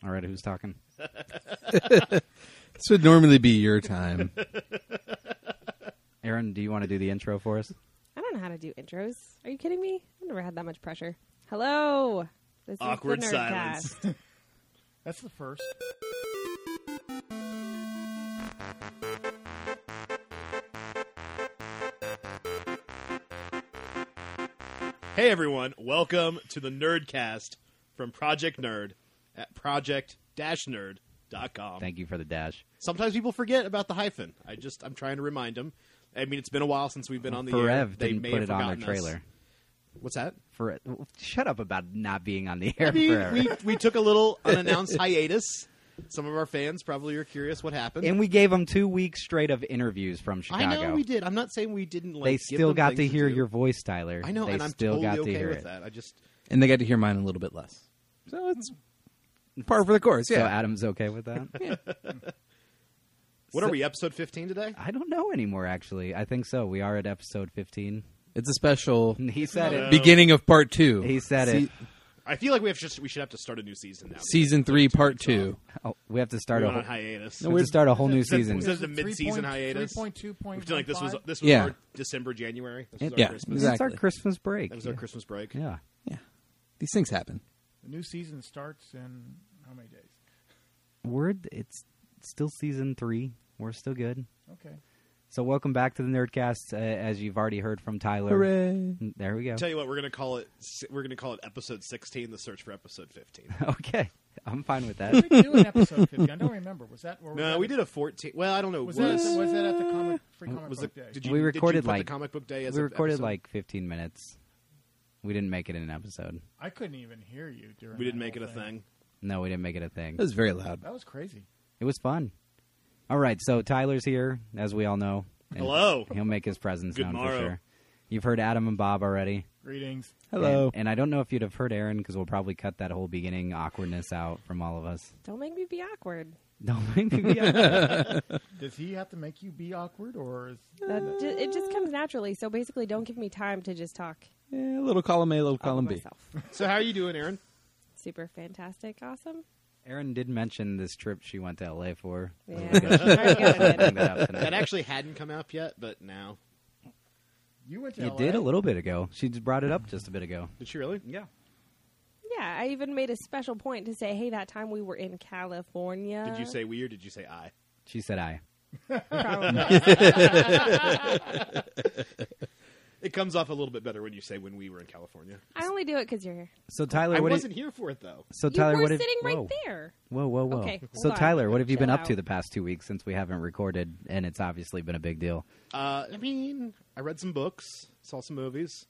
All right, who's talking? This would normally be your time. Aaron, do you want to do the intro for us? I don't know how to do intros. Are you kidding me? I've never had that much pressure. Hello. This Awkward is the silence. Nerdcast. That's the first. Hey everyone, welcome to the Nerdcast from Project Nerd at project-nerd.com. Thank you for the dash. Sometimes people forget about the hyphen. I'm trying to remind them. I mean, it's been a while since we've been on the air. Forev They didn't may put have it on their forgotten us. trailer. What's that? Shut up about not being on the air I mean, forever. we took a little unannounced hiatus. Some of our fans probably are curious what happened. And we gave them 2 weeks straight of interviews from Chicago. I know we did. I'm not saying we didn't. They give still them got to things hear do. your voice, Tyler. I know, they and I'm still totally got to okay hear with it. that. I just And they got to hear mine a little bit less. So it's par for the course, So yeah. Adam's okay with that? What are we? Episode 15 today? I don't know anymore, actually. I think so. We are at episode 15. It's a special He said it. beginning of part 2. He said it. I feel like we should have to start a new season now. Season 3, part 2. Oh, we have to start We're a on whole, hiatus. we have to start a whole new Since- season. since- the mid-season hiatus. 3.2. I feel like this was Yeah. our December, January. This was Yeah, our Christmas. exactly. It's our Christmas break. That was our Christmas break. Yeah. Yeah. These things happen. The new season starts in how many days? It's still season 3. We're still good. Okay. So welcome back to the Nerdcast. As you've already heard from Tyler. Hooray. There we go. Tell you what, we're gonna call it episode 16. The search for episode 15. Okay. I'm fine with What that. did we do in episode 50? I don't remember. Was that? Or was No, that we did a 14. Well, I don't know. Was that at the free comic was book it? day? Did you? We did you recorded put like the comic book day as we a recorded episode? like 15 minutes. We didn't make it in an episode. I couldn't even hear you during. We didn't that make it whole a thing. No, we didn't make it a thing. That was very loud. That was crazy. It was fun. All right, so Tyler's here, as we all know. and Hello. He'll make his presence Good known morrow. for sure. You've heard Adam and Bob already. Greetings. Hello. And I don't know if you'd have heard Aaron, because we'll probably cut that whole beginning awkwardness out from all of us. Don't make me be awkward. Don't make me be awkward. Does he have to make you be awkward, or is It just comes naturally. So basically, don't give me time to just talk Yeah, a little column A, a little all column of B. myself. So how are you doing, Aaron? Super fantastic, awesome. Aaron did mention this trip she went to L.A. for. Yeah. We're gonna Very good. bring that up tonight. That actually hadn't come out yet, but now. you went to? You LA? did a little bit ago. She just brought it up just a bit ago. Did she really? Yeah. Yeah, I even made a special point to say, hey, that time we were in California. Did you say we or did you say I? She said I. Probably. It comes off a little bit better when you say when we were in California. I only do it because you're here. So Tyler, I what wasn't here for it though. So Tyler, you were what have, sitting right whoa. there. Whoa, whoa, whoa. Okay, So hold on. Tyler, what have you been Chill up to out. the past 2 weeks since we haven't recorded, and it's obviously been a big deal? I mean, I read some books, saw some movies.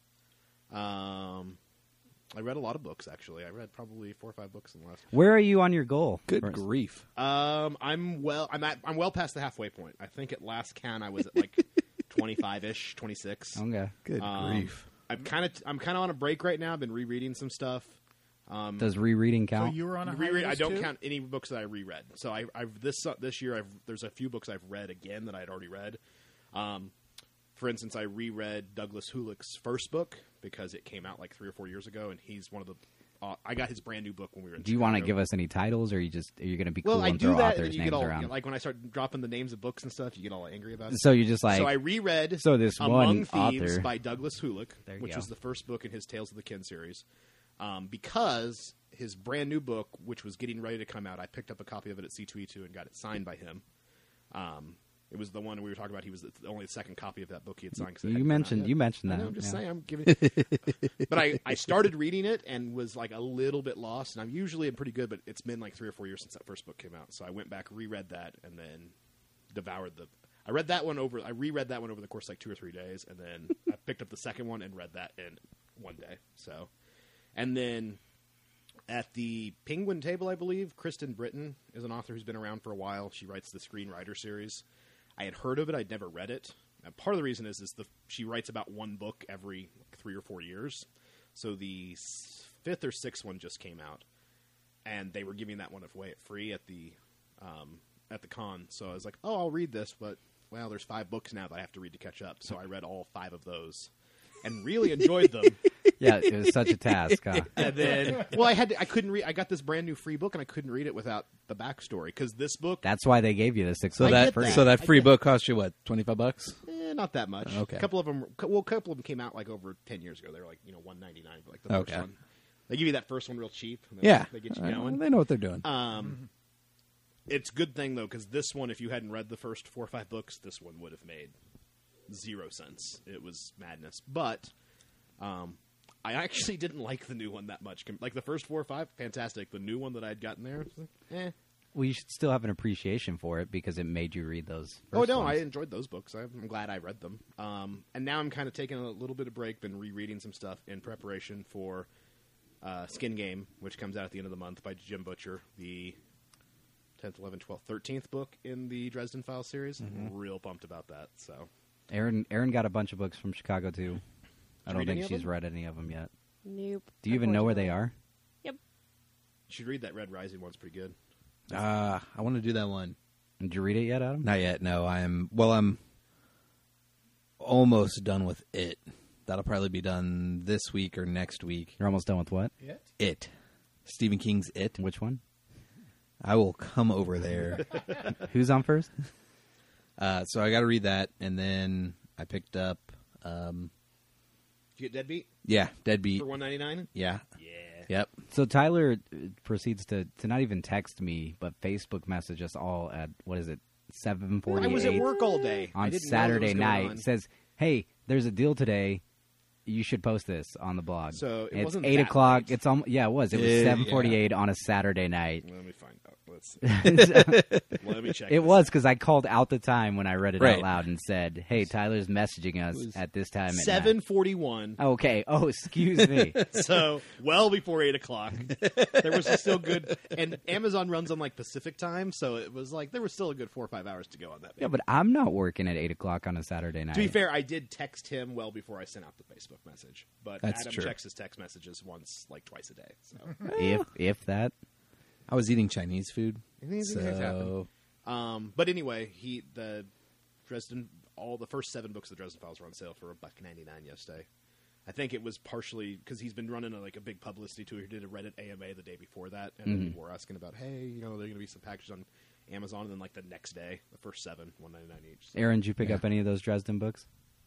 I read a lot of books actually. I read probably 4 or 5 books in the last. Where are you on your goal? Good First. grief. I'm well past the halfway point. I think at last count I was at like 25ish, 26. Okay. Good grief. I'm kind of on a break right now. I've been rereading some stuff. Does rereading So count? you were on a Reread. I hiatus, don't too? count any books that I reread. So I've this year there's a few books I've read again that I'd already read. For instance, I reread Douglas Hulick's first book because it came out like 3 or 4 years ago, and he's one of the. I got his brand new book when we were in Do you want to Chicago. give us any titles, or are you going to be cool Well, I and do throw that, and then authors' you names get all around? like when I start dropping the names of books and stuff, you get all angry about it. So you just like So I reread So this Among one Thieves author- by Douglas Hulick, There you which go. was the first book in his Tales of the Kin series, because his brand new book, which was getting ready to come out, I picked up a copy of it at C2E2 and got it signed by him. It was the one we were talking about. He was only the second copy of that book he had signed. 'cause it you hadn't come out mentioned yet. you mentioned I that. know, I'm just yeah. saying. I'm giving, but I started reading it and was like a little bit lost. And I'm usually pretty good, but it's been like 3 or 4 years since that first book came out. So I went back, reread that, and then devoured the. I read that one over. I reread that one over the course of like 2 or 3 days, and then I picked up the second one and read that in one day. So, and then at the Penguin table, I believe Kristen Britton is an author who's been around for a while. She writes the Screenwriter series. I had heard of it. I'd never read it. And part of the reason is she writes about one book every 3 or 4 years. So the 5th or 6th one just came out, and they were giving that one away at free at the con. So I was like, oh, I'll read this, but well, there's 5 books now that I have to read to catch up. So I read all 5 of those. and really enjoyed them. Yeah, it was such a task. Huh? And then, well, I couldn't read. I got this brand new free book, and I couldn't read it without the backstory because this book, That's why they gave you the 6 So months that free. so that I free get book cost you what, $25? not that much. Okay. A couple of them came out like over 10 years ago. They were like $1.99 for like the first Okay. one. They give you that first one real cheap. And Yeah, they get you going. They know what they're doing. It's a good thing though because this one, if you hadn't read the first 4 or 5 books, this one would have made 0 sense. It was madness, but. I actually didn't like the new one that much. Like the first 4 or 5, fantastic. The new one that I'd gotten there, was like, eh. Well, you should still have an appreciation for it because it made you read those. Oh first no, ones. I enjoyed those books. I'm glad I read them. And now I'm kind of taking a little bit of break, been rereading some stuff in preparation for Skin Game, which comes out at the end of the month by Jim Butcher, the 10th, 11th, 12th, 13th book in the Dresden Files series. I'm real pumped about that. So Aaron got a bunch of books from Chicago too. I don't read any think of she's them? read any of them yet. Nope. Do you even know where they are? Yep. you should read that Red Rising one's pretty good. I want to do that one. Did you read it yet, Adam? Not yet. No, I'm almost done with it. That'll probably be done this week or next week. You're almost done with what? It. Stephen King's It. Which one? I will come over there. Who's on first? So I got to read that, and then I picked up, Did you get Deadbeat Deadbeat. for $1.99? Yeah. Yeah. Yep. So Tyler proceeds to not even text me, but Facebook message us all at, what is it, 7:48 I was at work all day. I on didn't know what Saturday was going night. on. Says, hey, there's a deal today. You should post this on the blog. So it it's wasn't 8 that o'clock. late. It's yeah, it was. It was Yeah. 7:48 on a Saturday night. Let me find out. Let me check. It this was because I called out the time when I read it Right. out loud and said, "Hey, Tyler's messaging us was at this time." At 7:41. night." Okay. Oh, excuse me. So well before 8 o'clock. There was still good, and Amazon runs on like Pacific time, so it was like there was still a good 4 or 5 hours to go on that. Yeah, but I'm not working at 8 o'clock on a Saturday night. To be fair, I did text him well before I sent out the Facebook message, but That's Adam true. checks his text messages twice a day. So if that. I was eating Chinese food. These things happen. But anyway, the first 7 books of the Dresden Files were on sale for $1.99 yesterday. I think it was partially because he's been running a big publicity tour. He did a Reddit AMA the day before that, and then people were asking about, hey, there are going to be some packages on Amazon, and then the next day, the first 7, $1.99 each. So. Aaron, did you pick up any of those Dresden books?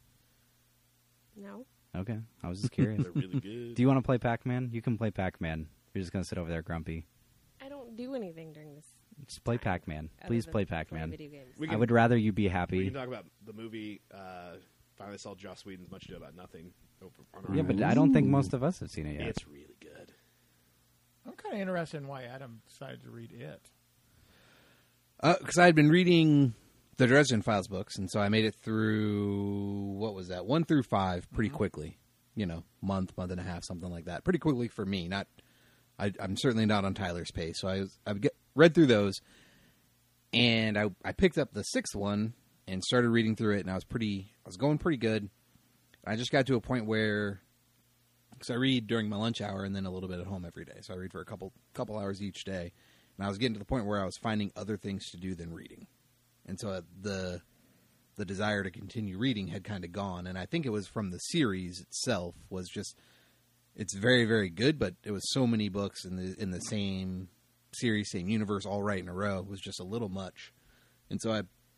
No. Okay, I was just curious. They're really good. Do you want to play Pac-Man? You can play Pac-Man. You're just gonna sit over there grumpy. I don't do anything during this. Just play Pac-Man. other Please than play Pac-Man. Video games. We I can- would rather you be We happy. can talk about the movie. Finally saw Joss Whedon's Much Ado About Nothing. On our Yeah, but I don't think most of us have seen it yet. it's really good. I'm kind of interested in why Adam decided to read it. Because I had been reading the Dresden Files books, and so I made it through, 1 through 5 pretty quickly. Month and a half, something like that. Pretty quickly for me. I'm certainly not on Tyler's pace. So I read through those, and I picked up the 6th one and started reading through it, and I was going pretty good. I just got to a point where, because I read during my lunch hour and then a little bit at home every day. So I read for a couple hours each day. And I was getting to the point where I was finding other things to do than reading. And so the desire to continue reading had kind of gone. And I think it was from the series itself was just, it's very, very good, but it was so many books in the same series, same universe, all right in a row. It was just a little much. And so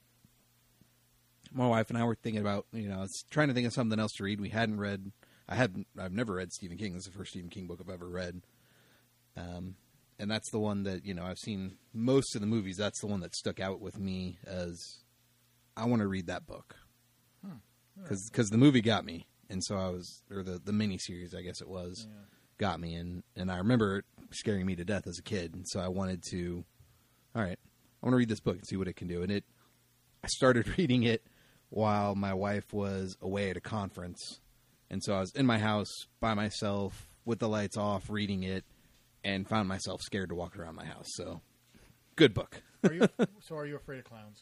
my wife and I were thinking about, I was trying to think of something else to read. We hadn't read, I've never read Stephen King. This is the first Stephen King book I've ever read. And that's the one that, I've seen most of the movies. That's the one that stuck out with me as I want to read that book. Because the movie got me. And so or the mini-series, I guess it was, got me. And I remember it scaring me to death as a kid. And so I wanted to, all right, I want to read this book and see what it can do. And I started reading it while my wife was away at a conference. And so I was in my house by myself with the lights off reading it and found myself scared to walk around my house. So, good book. Are you afraid of clowns?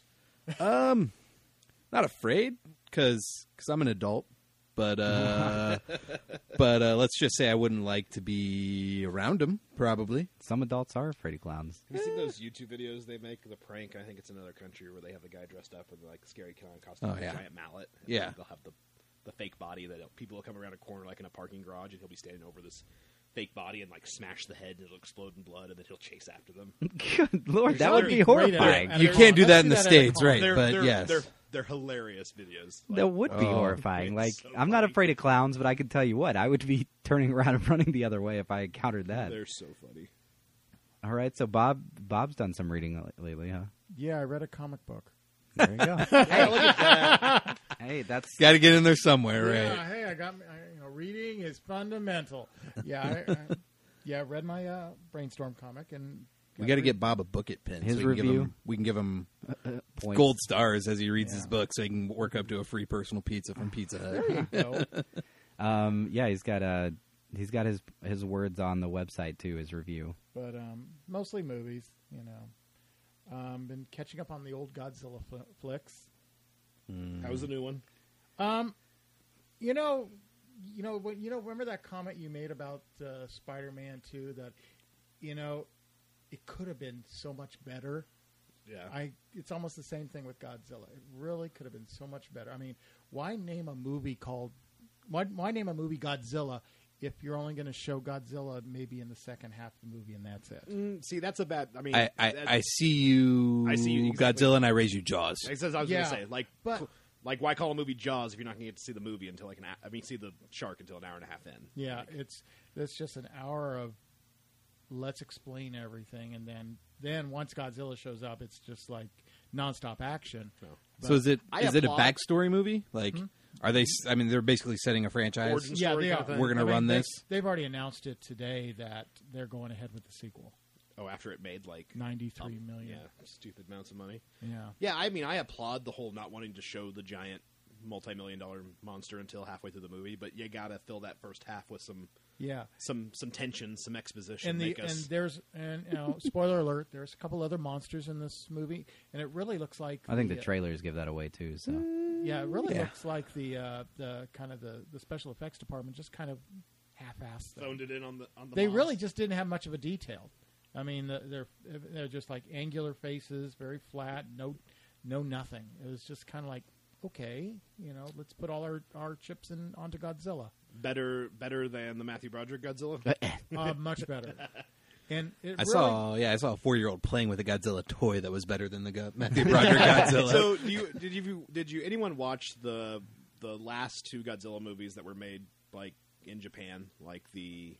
Not afraid because I'm an adult. But let's just say I wouldn't like to be around them, probably. Some adults are afraid of clowns. Have you seen those YouTube videos they make, the prank? I think it's another country where they have the guy dressed up with scary clown costume Oh, and yeah. a giant mallet. And Yeah. they'll have the the fake body that people will come around a corner like in a parking garage, and he'll be standing over this fake body and like smash the head, and it'll explode in blood, and then he'll chase after them. Good Lord, that There's would be gotta be great horrifying. at You it. can't do Let's that in the at a States, con. right? They're, But they're, yes. they're hilarious videos. That would be Oh, horrifying. Like, it's so I'm not funny. afraid of clowns, but I can tell you what, I would be turning around and running the other way if I encountered that. They're so funny. All right, so Bob's done some reading lately, huh? Yeah, I read a comic book. There you go. Hey, look at that. Hey, that's Got to get in there somewhere, right? Yeah, hey, I got reading is fundamental. Yeah, I read my Brainstorm comic, and We got to get Bob a book it pin. His so review? we can give him points. gold stars as he reads his Yeah. book, so he can work up to a free personal pizza from Pizza Hut. There you go. Yeah, he's got his words on the website too. His review. But mostly movies, Been catching up on the old Godzilla flicks. How was the new one? Remember that comment you made about Spider-Man 2 that, it could have been so much better. Yeah. It's almost the same thing with Godzilla. It really could have been so much better. I mean, why name a movie Godzilla if you're only going to show Godzilla maybe in the second half of the movie and that's it? See, that's a bad. I mean, I see you, exactly. Godzilla, and I raise you Jaws. I was going Yeah, to say, but- why call a movie Jaws if you're not going to get to see the movie until see the shark until an hour and a half in? Yeah, it's just an hour of let's explain everything, and then once Godzilla shows up, it's just like nonstop action. No. So is it I a applaud- backstory movie? Like, are they? I mean, they're basically setting a franchise. Origin Yeah, story they kind are. of thing? We're gonna run this. They've already announced it today that they're going ahead with the sequel. Oh, after it made like 93 million. yeah, stupid amounts of money. Yeah. Yeah, I mean, I applaud the whole not wanting to show the giant multi-million-dollar monster until halfway through the movie, but you got to fill that first half with some Yeah. tension, some exposition. And spoiler alert, there's a couple other monsters in this movie, and it really looks like I think the trailers give that away too. So Yeah, it really Yeah. looks like the kind of the special effects department just kind of half-assed them. phoned it in on the. They boss. really just didn't have much of a detail. I mean, they're just like angular faces, very flat, no nothing. It was just kind of like, okay, let's put all our chips onto Godzilla. better than the Matthew Broderick Godzilla. Much better. And it I really, saw a 4-year-old playing with a Godzilla toy that was better than the Matthew Broderick Godzilla. So, did you anyone watch the last two Godzilla movies that were made like in Japan, like the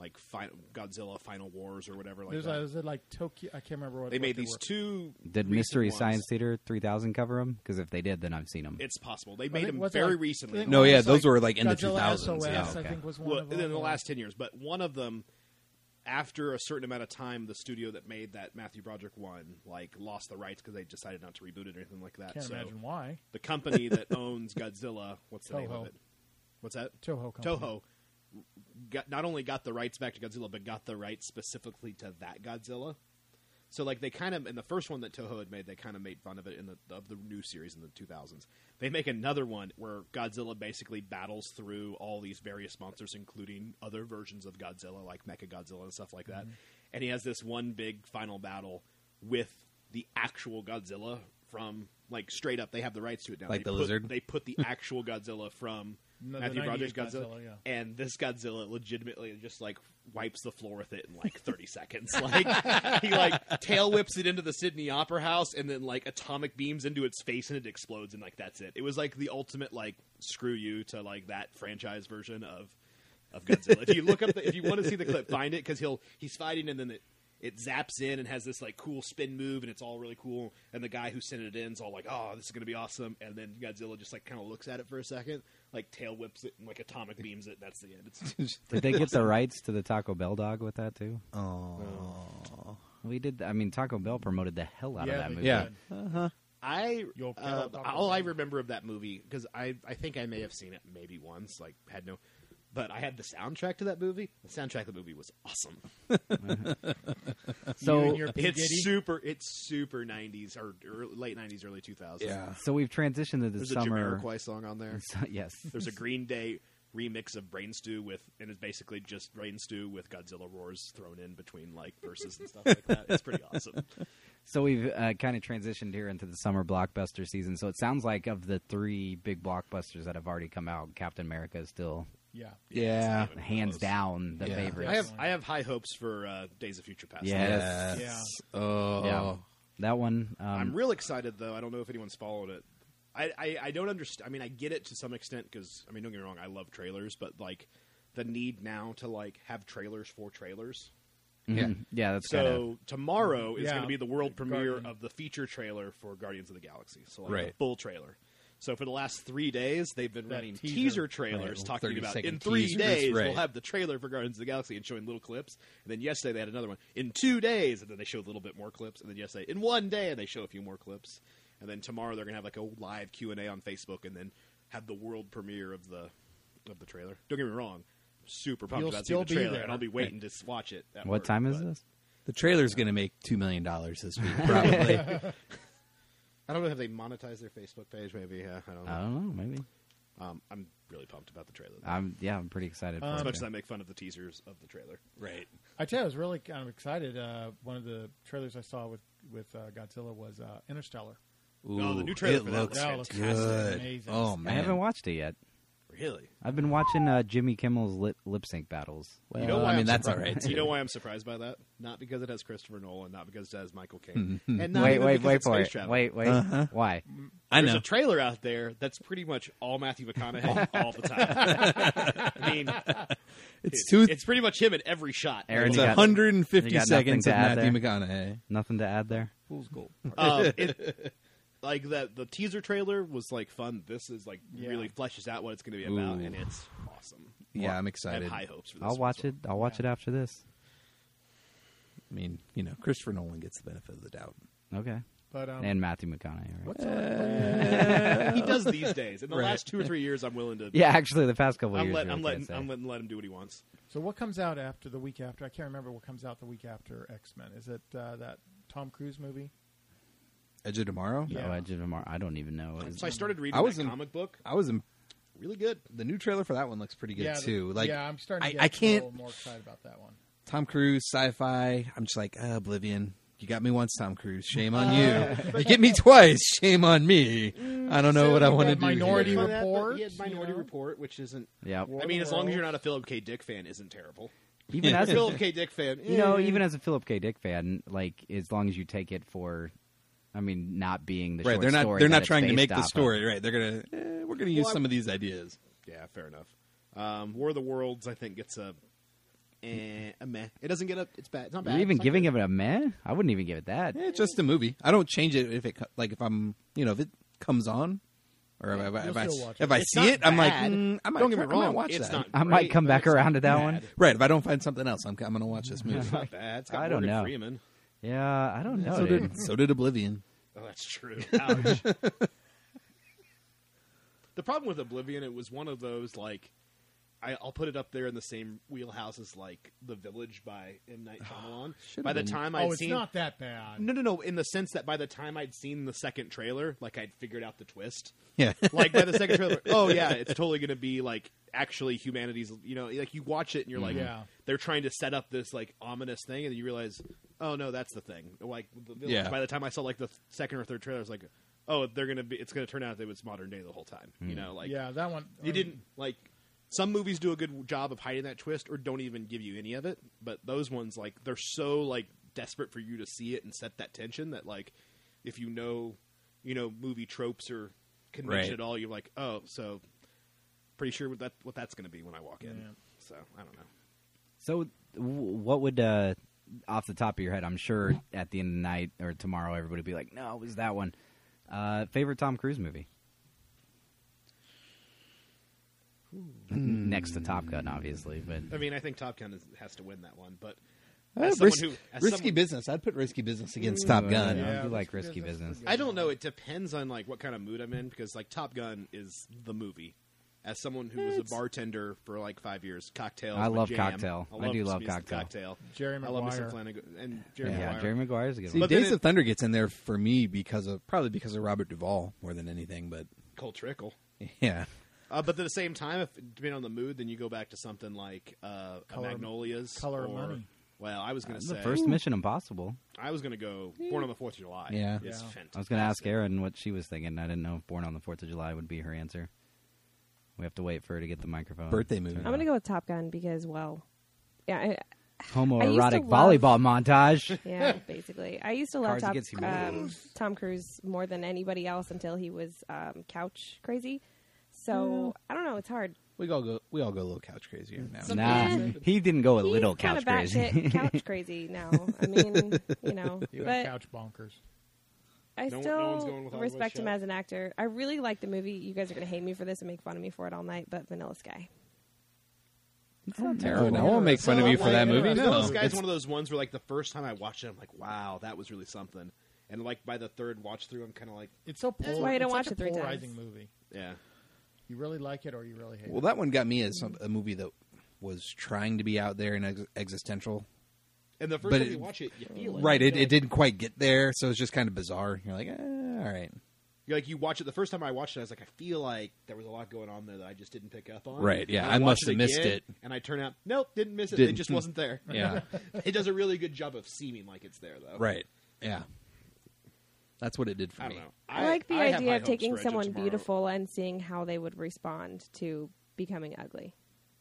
Godzilla Final Wars or whatever like that? was it like Tokyo? I can't remember what They made they these were. two. did recent Mystery ones. Science Theater 3000 cover them? Because if they did, then I've seen them. It's possible they I made think- them what's it very like? recently. I think No, one yeah, was those were like in the Godzilla 2000s. SOS, Yeah, I okay. think was one Well, of them. in the last 10 years, but one of them, after a certain amount of time, the studio that made that Matthew Broderick one lost the rights because they decided not to reboot it or anything like that. Can't so imagine why. the company that owns Godzilla, what's the name Toho. of it? What's that? Toho company. Toho not only got the rights back to Godzilla, but got the rights specifically to that Godzilla. So, they kind of in the first one that Toho had made, they kind of made fun of it of the new series in the 2000s. They make another one where Godzilla basically battles through all these various monsters, including other versions of Godzilla, like Mechagodzilla and stuff like that. And he has this one big final battle with the actual Godzilla from straight up. They have the rights to it now. Like They the put- lizard? They put the actual Godzilla from No, the Matthew 90s Broderick's Godzilla, Godzilla, and this Godzilla legitimately just wipes the floor with it in 30 seconds. He tail whips it into the Sydney Opera House, and then atomic beams into its face, and it explodes, and that's it. It was the ultimate screw you to that franchise version of Godzilla. If you look up, if you want to see the clip, find it because he's fighting, and then it zaps in and has this cool spin move, and it's all really cool. And the guy who sent it in is all "Oh, this is going to be awesome." And then Godzilla just kind of looks at it for a second, tail whips it and atomic beams it. That's the end. Did they get the rights to the Taco Bell dog with that too? Oh. We did. I mean, Taco Bell promoted the hell out of that they movie. Yeah. I You'll care about Taco all I Bell. remember of that movie because I think I may have seen it maybe once. But I had the soundtrack to that movie. The soundtrack of the movie was awesome. So, You and your P. Diddy? It's super 90s or late 90s, early 2000s. Yeah. so we've transitioned to the There's a summer. Jamiroquai song on there. Yes. There's a Green Day remix of Brain Stew and it's basically just Brain Stew with Godzilla roars thrown in between verses and stuff like that. It's pretty awesome. So we've kind of transitioned here into the summer blockbuster season. So it sounds like of the 3 big blockbusters that have already come out, Captain America is still Yeah. Yeah. Even hands close. down the Yeah. favorite. I have high hopes for Days of Future Past. Yes. Yeah. Oh. Yeah. That one. I'm real excited though. I don't know if anyone's followed it. I don't understand. I mean, I get it to some extent because I mean, don't get me wrong. I love trailers, but like the need now to like have trailers for trailers. Mhm. Yeah, that's kind of. So tomorrow is Yeah. going to be the world premiere Guardian. of the feature trailer for Guardians of the Galaxy. So like Right. the full trailer. So for the last 3 days, they've been That running teaser. teaser trailers Right, talking about 30-second in 3 teasers, days right. we'll have the trailer for Guardians of the Galaxy and showing little clips. And then yesterday they had another one in 2 days, and then they showed a little bit more clips. And then yesterday in 1 day, and they show a few more clips. And then tomorrow they're going to have like a live Q&A on Facebook, and then have the world premiere of the trailer. Don't get me wrong, I'm super pumped You'll about still seeing the be trailer, there. and I'll be waiting to watch it. At What work, time is but- this? The trailer's going to make $2 million this week, probably. I don't know if they monetize their Facebook page. Maybe, yeah, I don't know. I don't know. Maybe. I'm really pumped about the trailer. I'm pretty excited for As it. much as I make fun of the teasers of the trailer. Right. I tell you, I was really kind of excited. One of the trailers I saw with Godzilla was Interstellar. Oh, the new trailer it for that looks That looks good. amazing. Oh, I man. haven't watched it yet. Really? I've been watching Jimmy Kimmel's lip sync battles. Well, You know why I mean, I'm that's all surprised- right. You too. know why I'm surprised by that? Not because it has Christopher Nolan, not because it has Michael Caine, and not Wait even because for it's space it. travel. Wait. Why? I There's know. a trailer out there that's pretty much all Matthew McConaughey all the time. I mean, it's pretty much him in every shot. Aaron, It's you got- 150 you got seconds nothing of to add Matthew there? McConaughey. Nothing to add there. Fool's Gold. Like that, the teaser trailer was like fun. This is like Yeah. really fleshes out what it's going to be about, Ooh. and it's awesome. Yeah, I'm I have excited. high hopes for this. I'll one, watch so. it. I'll watch it after this. I mean, Christopher Nolan gets the benefit of the doubt. Okay. But And Matthew McConaughey. Right? what's He does these days. In the Right. last 2 or 3 years, I'm willing to. Yeah, actually, the past couple of I'm years. letting really can't say. let him do what he wants. so what comes out after the week after? I can't remember what comes out the week after X-Men. Is it that Tom Cruise movie? Edge of Tomorrow? Yeah. Oh, Edge of Tomorrow. I don't even know. So I started reading I was that in- comic book. I was in. Really good. The new trailer for that one looks pretty good, too. Like, yeah, I'm starting to I get can't. a little more excited about that one. Tom Cruise, sci-fi. I'm just like, Oblivion. You got me once, Tom Cruise. Shame on you. You get me twice. Shame on me. I don't know what I want to do. Minority here. Report. He had Minority you know? Report, which isn't. Yeah. I mean, as long as you're not a Philip K. Dick fan, isn't terrible. Even as a, Philip K. Dick fan, even as a Philip K. Dick fan, like as long as you take it for, I mean, not being the Right, short they're not. story They're that not it's trying to based make the off of. story. Right, they're gonna. We're gonna use Well, some of these ideas. Yeah, fair enough. War of the Worlds, I think, gets a meh. It doesn't get a. It's bad. It's not bad. You're even It's not giving good. it a meh? I wouldn't even give it that. It's just a movie. I don't change it if if I'm if it comes on, or if You'll I still watch if it. I It's see not it, I'm like, bad. I might Don't get me try- I might wrong. watch It's that. not. I might great, come but back it's around not to that bad. one. Right, if I don't find something else, I'm going to watch this movie. It's not bad. It's got I don't Morgan know. Freeman. Yeah, I don't know. so dude. did Oblivion. Oh, that's true. Ouch. The problem with Oblivion, it was one of those like, I'll put it up there in the same wheelhouse as like The Village by M. Night Shyamalan. Should've By the been. time Oh, I'd it's seen, not that bad. no, in the sense that by the time I'd seen the second trailer, like I'd figured out the twist. Yeah, Like by the second trailer, oh yeah, it's totally going to be like actually humanity's. Like you watch it and you're like, Yeah. they're trying to set up this like ominous thing, and then you realize, oh no, that's the thing. Like The Village, Yeah. by the time I saw like the second or third trailer, I was like, oh, it's going to turn out that it was modern day the whole time. Like Yeah, that one. you didn't like. Some movies do a good job of hiding that twist, or don't even give you any of it. But those ones, like, they're so like desperate for you to see it and set that tension that, like, if you know, movie tropes or convention Right. at all, you're like, oh, so pretty sure what that's going to be when I walk in. Yeah. So I don't know. So, what would, off the top of your head, I'm sure at the end of the night or tomorrow, everybody would be like, no, it was that one. Favorite Tom Cruise movie? Next to Top Gun, obviously, but I mean, I think Top Gun has to win that one, but risky business. I'd put Risky Business against Top Gun. I do like Risky Risky Business Business. is I don't know. It depends on like what kind of mood I'm in, because like Top Gun is the movie. As someone who was a bartender for like 5 years, Cocktail. I is my love jam. Cocktail. I do love me some Cocktail. Jerry I love me some Maguire. Flanagan and Jerry Yeah, Maguire. Jerry Maguire's a good See, one. But then Days of Thunder gets in there for me because of Robert Duvall more than anything. But Cole Trickle. yeah, But at the same time, if depending on the mood, then you go back to something like Color- Magnolias, Color of or Money. Well, I was going to The say first Mission Impossible. I was going to go Born on the 4th of July. Yeah. It's Yeah. fantastic. I was going to ask Erin what she was thinking. I didn't know if Born on the 4th of July would be her answer. We have to wait for her to get the microphone. Birthday movie. turned I'm going to on. go with Top Gun because, well, yeah, I used Homoerotic to love- volleyball montage. yeah, basically. I used to love Cars Against Humanity. Tom Cruise more than anybody else until he was couch crazy. So I don't know. It's hard. We all go a little couch crazy here now. Nah, he didn't go a He's little kinda couch crazy. batshit couch crazy now. I mean, you know, You but got couch bonkers. I No one's still going with Hard respect West him yet? as an actor. I really like the movie. You guys are going to hate me for this and make fun of me for it all night, but Vanilla Sky. It's not No, terrible. I won't make fun of you for that movie. Vanilla No, Sky is one of those ones where, like, the first time I watched it, I'm like, wow, that was really something. And, like, by the third watch through, I'm kind of like, It's so That's why you don't it's watch such it 3 a polarizing times. movie. yeah. You really like it or you really hate well, that one got me as a movie that was trying to be out there and existential. And the first But time you watch it, you feel it. Right, You're it like- didn't quite get there, so it's just kind of bizarre. You're like, all right. You're like, you watch it. The first time I watched it, I was like, I feel like there was a lot going on there that I just didn't pick up on. Right, yeah, And I watch must it have missed again, it. And I turn out, nope, didn't miss it. Didn't. It just wasn't there. Yeah, It does a really good job of seeming like it's there, though. right. Yeah. That's what it did for I me. don't know. I like the I have high idea of hopes taking for Edge of someone Tomorrow. beautiful and seeing how they would respond to becoming ugly.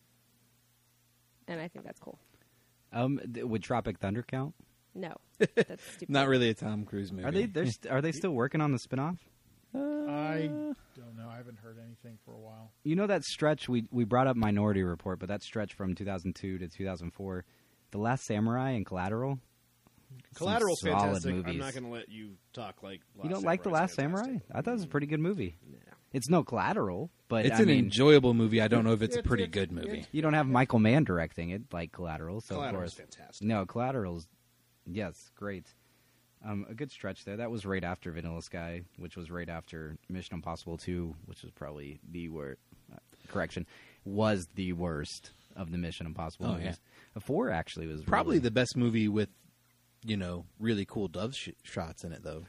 And I think that's cool. Would Tropic Thunder count? No, that's stupid. Not really a Tom Cruise movie. Are they still working on the spinoff? I don't know. I haven't heard anything for a while. You know that stretch we brought up Minority Report, but that stretch from 2002 to 2004, The Last Samurai and Collateral. Collateral's Some solid fantastic. I'm movies. not going to let you talk like Last You don't like The Samurai's Last Samurai? fantastic. I thought it was a pretty good movie. Yeah. It's no Collateral, but It's I an mean, enjoyable movie. I don't know if it's a It's- pretty it's- good movie. you don't have Michael Mann directing it like Collateral, so of Collateral's course. fantastic. No, Collateral's, yes, great. A good stretch there. That was right after Vanilla Sky, which was right after Mission Impossible 2, which was probably the worst. Correction, was the worst of the Mission Impossible Oh, movies. 4 actually was Probably really, the best movie with, really cool dove shots in it, though.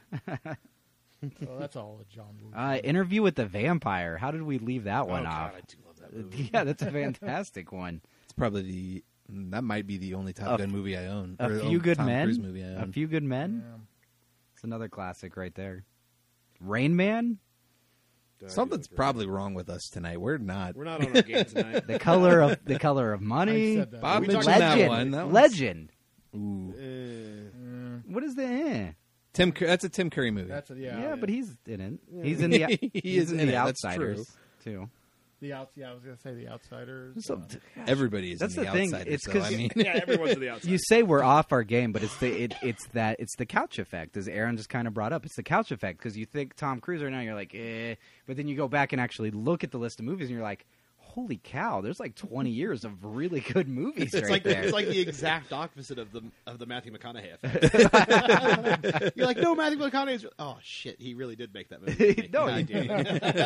So that's all a John Woo. Interview with the Vampire. How did we leave that one oh, off? God, I do love that movie. Yeah, that's a fantastic one. It's probably that might be the only Top Gun movie I own. A or Few only Good Tom Men. Cruise movie I A own. Few Good Men. Yeah. It's another classic right there. Rain Man. Something's probably wrong with us tonight. We're not. We're not on our game tonight. The color of money. I said that. Bob We mentioned talked that Legend. one. That one's- Legend. Ooh. What is the? That's a Tim Curry movie. That's a, Yeah, but he's in it. He's in the. He he's is in in the it, that's Outsiders too. the outs. Yeah, I was gonna say the Outsiders. So, Everybody is That's in the the thing. Outsiders, It's so, 'cause- I mean, yeah, everyone's to the outside. you say we're off our game, but it's the couch effect, as Aaron just kind of brought up. It's the couch effect because you think Tom Cruise right now, you're like, but then you go back and actually look at the list of movies, and you're like, holy cow, there's like 20 years of really good movies It's right like there. it's like the exact opposite of the Matthew McConaughey effect. You're like, no, Matthew McConaughey's. Oh shit, he really did make that movie. No, God he damn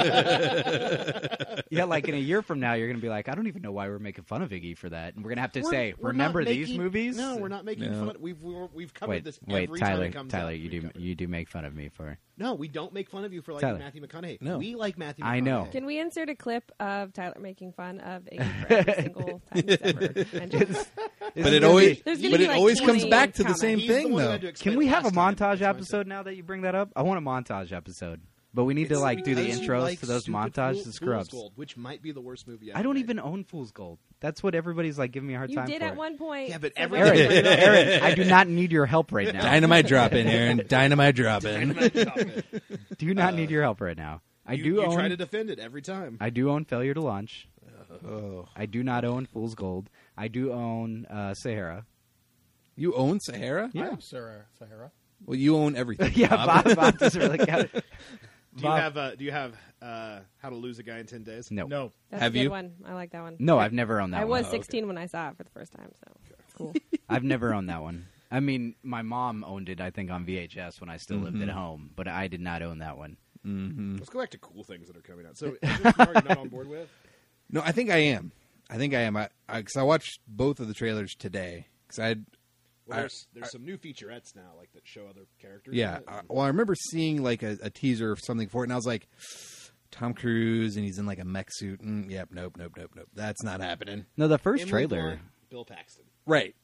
it. Yeah, like in a year from now, you're going to be like, I don't even know why we're making fun of Iggy for that. And we're going to have to say, We're remember not these making- movies? No, we're not making No. fun. We've covered Wait, this wait, every time Tyler, it comes Tyler, up. you do make fun of me for. No, we don't make fun of you for Tyler. liking Matthew McConaughey. No. We like Matthew McConaughey. I know. Can we insert a clip of Tyler making fun of Iggy for every single time he's ever mentioned? but it always, There's gonna but be it like always 20 comes back to the comments. same He's the thing, one who though. had to explain Can we it have a last time. montage That's why I episode said- now that you bring that up? I want a montage episode. But we need to like do the Because you intros like to those stupid montages Fool's to Scrubs. Gold, which might be the worst movie ever I don't made. even own Fool's Gold. That's what everybody's like giving me a hard You time did for. at one point. Yeah, but say every- that. Aaron, I do not need your help right now. Dynamite drop in, Aaron. Dynamite drop in. Do not need your help right now. You try to defend it every time. I do own Failure to Launch. Oh. I do not own Fool's Gold. I do own Sahara. You own Sahara? I am Sahara. Well, you own everything. Yeah, Bob. Bob doesn't really count. Do you have How to Lose a Guy in 10 Days? No. No, That's Have a good you? one. I like that one. No, I've never owned that I one. was 16 when I saw it for the first time, so it's cool. I've never owned that one. I mean, my mom owned it, I think, on VHS when I still lived at home, but I did not own that one. Let's go back to cool things that are coming out. So, is there tomorrow you're not on board with? No, I think I am. Because I watched both of the trailers today. Because Well, there's some new featurettes now, like that show other characters. yeah. in it. Well, I remember seeing like a teaser of something for it, and I was like, Tom Cruise, and he's in like a mech suit. Yep, nope. That's not happening. No, the first Emily trailer. Blunt, Bill Paxton. Right.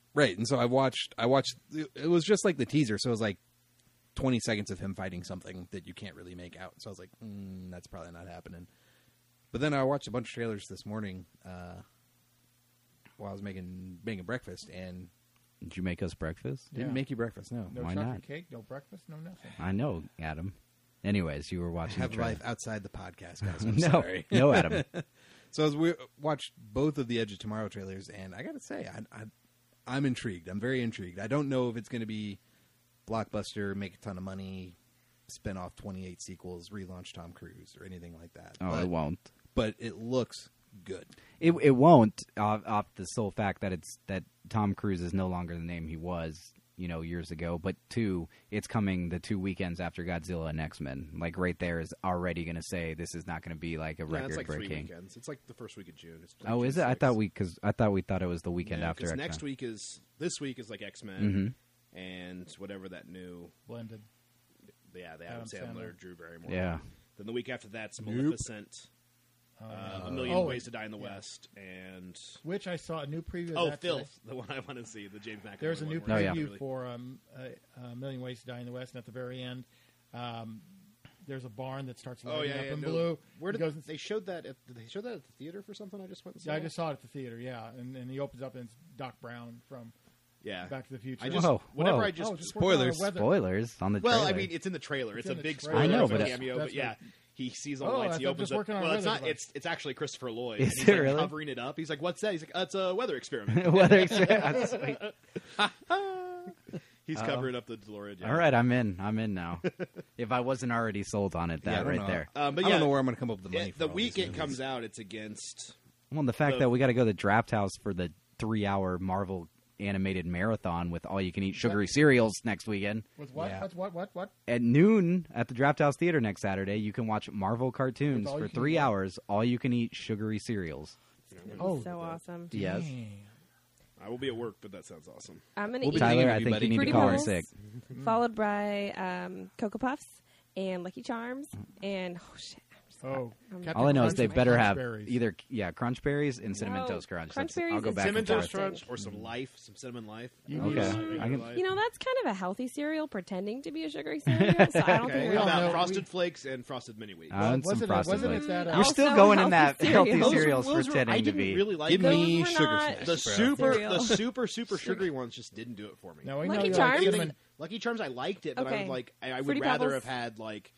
Right, and so I watched. It was just like the teaser, so it was like 20 seconds of him fighting something that you can't really make out. So I was like, that's probably not happening. But then I watched a bunch of trailers this morning while I was making breakfast, and Did you make us breakfast? didn't make you breakfast. No, No Why chocolate not? cake, no breakfast, no nothing. I know, Adam. Anyways, you were I watching have the trailer. life outside the podcast, guys. I'm no, sorry. no, Adam. So as we watched both of the Edge of Tomorrow trailers, and I got to say, I'm intrigued. I'm very intrigued. I don't know if it's going to be blockbuster, make a ton of money, spin off 28 sequels, relaunch Tom Cruise, or anything like that. Oh, but, it won't. But it looks good. It won't off the sole fact that that Tom Cruise is no longer the name he was, years ago. But two, it's coming the 2 weekends after Godzilla and X-Men. Like right there is already going to say this is not going to be like a Yeah, it's like 3 record-breaking. weekends. It's like the first week of June. It's like Oh, June is it? I 6th. thought we thought it was the weekend Yeah, after 'cause X-Men. next week this week is like X-Men and whatever that new, Blended. the Adam Adam Sandler, Sandler. Drew Barrymore. Yeah. Then the week after that's Maleficent, A Million Oh, Ways to Die in the yeah. West, and Which I saw a new preview of oh, that today. Filth, the one I want to see, the James McAvoy. There's a new one where yeah. preview really- for A Million Ways to Die in the West, and at the very end, there's a barn that starts Oh lighting yeah, up yeah, in no. blue. Where He did goes, they showed that? Did they show that at the theater for something? I just went and saw. Yeah, I just saw it at the theater. Yeah, and he opens up and it's Doc Brown from Yeah. Back to the Future. I just Whoa, whenever whoa. I just just working on spoilers. the weather. Spoilers on the well, trailer. I mean, it's in the trailer. It's in a the big trailer. spoiler. I know, of a but cameo. that's But yeah, what- he sees all the Oh, lights. I He thought opens just it. working on a Well, it's weather not. device. It's actually Christopher Lloyd. Is and he's it like really? covering it up. He's like, "What's that?" He's like, "It's a weather experiment." Weather experiment. Sweet. He's covering up the DeLorean. Yeah. All right, I'm in. I'm in now. If I wasn't already sold on it, Yeah, I that don't right know. there. But I yeah, don't know where I'm going to come up with the money. it, for the all week these it movies. comes out, it's against. Well, the fact the- that we got to go to the Draft House for the 3-hour Marvel animated marathon with all you can eat sugary cereals next weekend. With what? Yeah. What? At noon at the Draft House Theater next Saturday, you can watch Marvel cartoons With all for you can 3 eat. hours, all you can eat sugary cereals. Oh, so awesome. Yes. Damn. I will be at work, but that sounds awesome. I'm gonna We'll be eat hanging Tyler, with I you, think buddy. you need Fruity to call in Pebbles, sick. followed by Cocoa Puffs and Lucky Charms, and oh shit. Oh, Captain All I know is Crunch they and better Crunch have Berries. either Crunch Berries and Cinnamon No, Toast Crunch. Crunch That's- I'll Berries go is back Cinnamon and Toast forth. Crunch or some Life, some Cinnamon Life. You Okay. need I to- can- Life. You know, that's kind of a healthy cereal pretending to be a sugary cereal, so I don't Okay, think we we're all How know- about Frosted Flakes and Frosted Mini Wheats? And some wasn't it- Frosted wasn't it Flakes. that, You're Also still going in that healthy healthy cereals. cereals Those were- pretending I to didn't be. really like Give those. me were sugar not- smash. The bro. Cereal. super ones just didn't do it for me. Now, we Lucky know Charms? you like Anything- cinnamon. Lucky Charms, I liked it, but I Okay. would like. I would Fruity rather Pebbles? have had like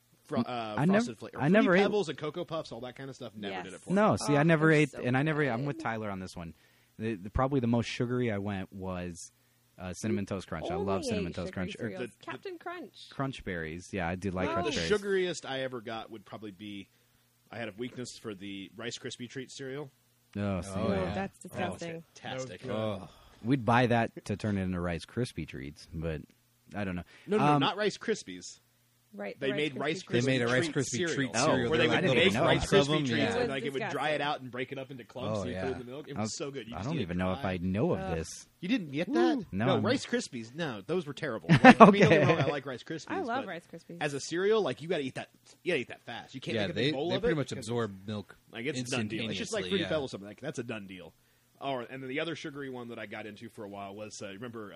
never- Frosted Flakes. I never ate- Pebbles and Cocoa Puffs, all that kind of stuff. Never Yes. did it for me. No, see, I Oh, never they're ate, so and I never. I'm good. with Tyler on this one. Probably the most sugary I went was Cinnamon Toast Crunch. I Only love ate Cinnamon Toast sugary Crunch. Or cereals. the- Captain Crunch. Crunch Berries. Yeah, I did like Oh. Crunch The Berries. sugariest I ever got would probably be. I had a weakness for the Rice Krispie treat cereal. Oh, see, Oh, Oh, yeah. that's That was disgusting. fantastic. That was good. Oh, we'd buy that to turn it into Rice Krispie treats, but I don't know. No, not Rice Krispies. Right. They the made Rice They Krispie made a Rice treat Krispie cereal. treat Oh, cereal. Where they They're would I like didn't make know. Rice clumps of Krispie them, treats yeah. It and was like it would dry it disgusting. out and break it up into clumps Oh, and you put it yeah. in the milk. It I was so good. You I just don't eat it even know if dry. I know of this. You didn't get that? No, I'm- Rice Krispies. No, those were terrible. Like, I mean, don't get me wrong, I like Rice Krispies. I love but Rice Krispies. As a cereal, like you got to eat that. You got to eat that fast. You can't yeah, make a they big bowl of pretty it much because absorb milk. Like it's a done deal. It's just like instantaneously, Fruity yeah. Pebbles or something. Like that's a done deal. Oh, and then the other sugary one that I got into for a while was remember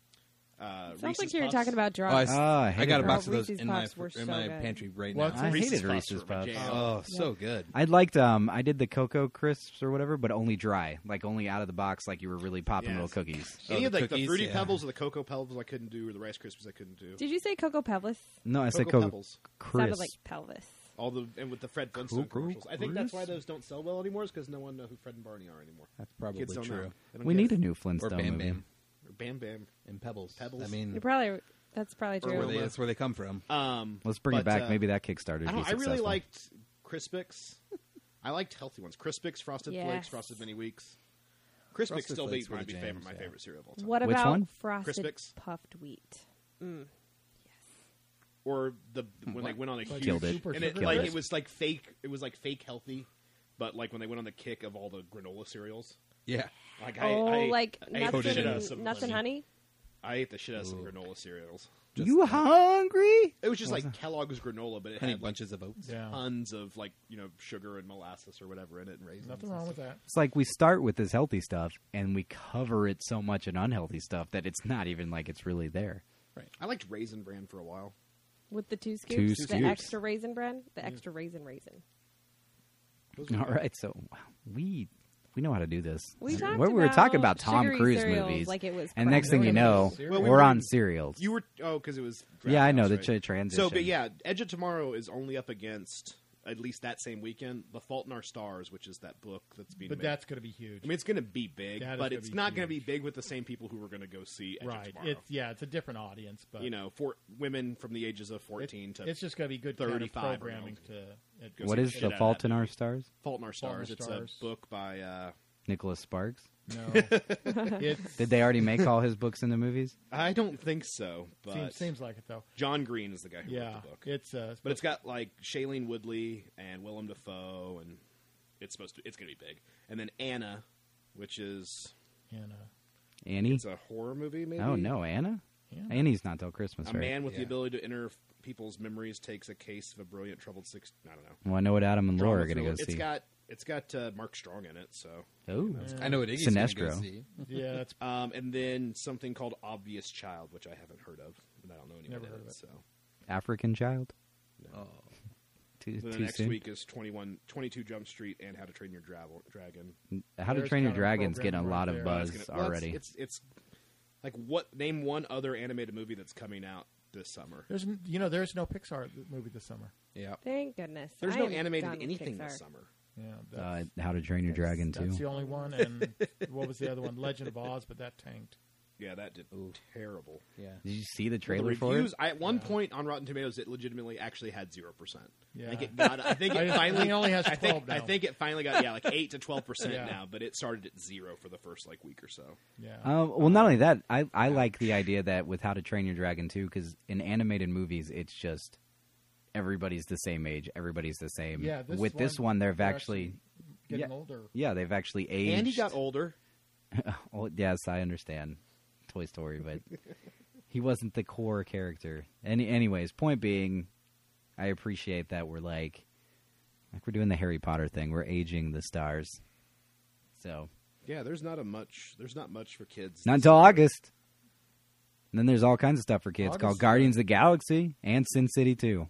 Sounds Reese's like you're Puffs? talking about Oh, drugs. I hated got a those. box of those Reese's in my Puffs were so good. pantry right What? now. I Reese's hated Puffs Reese's were my Puffs. jam. Oh, so good. I liked I did the Cocoa Crisps or whatever, but only dry, like only out of the box, like you were really popping Yes. little cookies. Any Oh, of the like the cookies, Fruity yeah. Pebbles or the Cocoa Pebbles I couldn't do, or the Rice Krispies I couldn't do. Did you say Cocoa Pebbles? No, I said Cocoa Cocoa Pebbles. Sounded Crisp. like pelvis. All the and with the Fred Flintstone Cocoa commercials. I think that's why Crisp? those don't sell well anymore, is because no one knows who Fred and Barney are anymore. That's probably Kids don't true. know. They don't We get need it. a new Or Flintstone Bam movie. Bam Or Bam Bam. and Pebbles. Pebbles. I mean, That's probably Or true. were they- that's where they come from. Let's bring it But, back. Maybe that Kickstarter would I be don't. I successful. really liked Crispix. I liked healthy ones. Crispix, Frosted Yes. Flakes, Frosted Mini Weeks. Crispix Frosted still Flakes beats were might the be jams, my yeah. favorite cereal of all time. What Which about one? frosted Crispix? puffed wheat? Or when they went on a huge Killed it. Super and it sugar like crisp? it was like fake. It was like fake healthy, but like when they went on the kick of all the granola cereals. Yeah. Like Oh, I like ate the nuts shit out of and some nuts and honey. I ate the shit out of some granola cereals. You hungry? It was just like Kellogg's granola, but it Honey had like bunches of oats. Yeah. tons of like sugar and molasses or whatever in it, and raisins. Nothing and wrong stuff. with that. It's like we start with this healthy stuff and we cover it so much in unhealthy stuff that it's not even like it's really there. I liked Raisin Bran for a while. With the 2 scoops, Two the scoops. extra raisin bread, the extra raisin. Those were All good. right, so we know how to do this. We talked we were talking about Tom sugary Cruise cereals movies, like it was and crap. next thing you know, Well, we we're were- on cereals. You were because it was. Yeah, I know Draft the House, right? transition. So, but yeah, Edge of Tomorrow is only up against at least that same weekend, The Fault in Our Stars, which is that book that's being But made. that's going to be huge. I mean, it's going to be big, That is but gonna it's be not going to be huge. big with the same people who were going to go see Edge of right. Tomorrow. It's a different audience, but For women from the ages of 14 to it's just going to be good kind of 35 programming to. Go what see is shit The out of Fault that in Our movie. Stars? Fault in Our Fault in Our Stars. It's Stars. a book by. Nicholas Sparks. No, it's Did they already make all his books into movies? I don't think so, but seems like it though. John Green is the guy who Yeah, wrote the book. it's But it's got like Shailene Woodley and Willem Dafoe, and it's going to be big. And then Anna, which is and, Annie? it's a horror movie, maybe. Oh no, Anna. yeah. Annie's not till Christmas, A right? man with the Yeah. ability to enter people's memories takes a case of a brilliant troubled six. I don't know. Well, I know what Adam and Laura are Drama going to go thriller. see. It's got Mark Strong in it. So, Oh, I know what Iggy's gonna Sinestro. go see. Yeah, it's and then something called Obvious Child, which I haven't heard of, and I don't know anyone Never in heard of it. So, African Child. Oh, Too, then the too next soon. week is 22 Jump Street and How to Train Your Dragon. How to There's Train Your kind of Dragon's getting a programming lot right of there. buzz It's gonna- well, already. It's like name one other animated movie that's coming out this summer. there's no Pixar movie this summer. yeah. Thank goodness. There's I no am animated done with anything Pixar. this summer. Yeah, How to Train Your Dragon too. That's the only one. And what was the other one? Legend of Oz, but that tanked. Yeah, that did terrible. Yeah. Did you see the The trailer for reviews, it? at one point on Rotten Tomatoes, it legitimately actually had 0%. Yeah. I think it I finally think it only has I 12 think, I now. think it finally got like 8 to 12% Yeah. now, but it started at 0 for the first week or so. Yeah. Well, not only that, I like the idea that with How to Train Your Dragon too, because in animated movies, it's just everybody's the same age, everybody's the same. Yeah, with this one, they've they're actually, getting yeah. older. yeah, they've actually aged. And he got older. Well, yes, I understand Toy Story, but he wasn't the core character. Anyways, point being, I appreciate that we're like we're doing the Harry Potter thing. We're aging the stars. So Yeah, there's not much for kids. not this until summer. August. And then there's all kinds of stuff for kids August, called Guardians of the Galaxy and Sin City 2.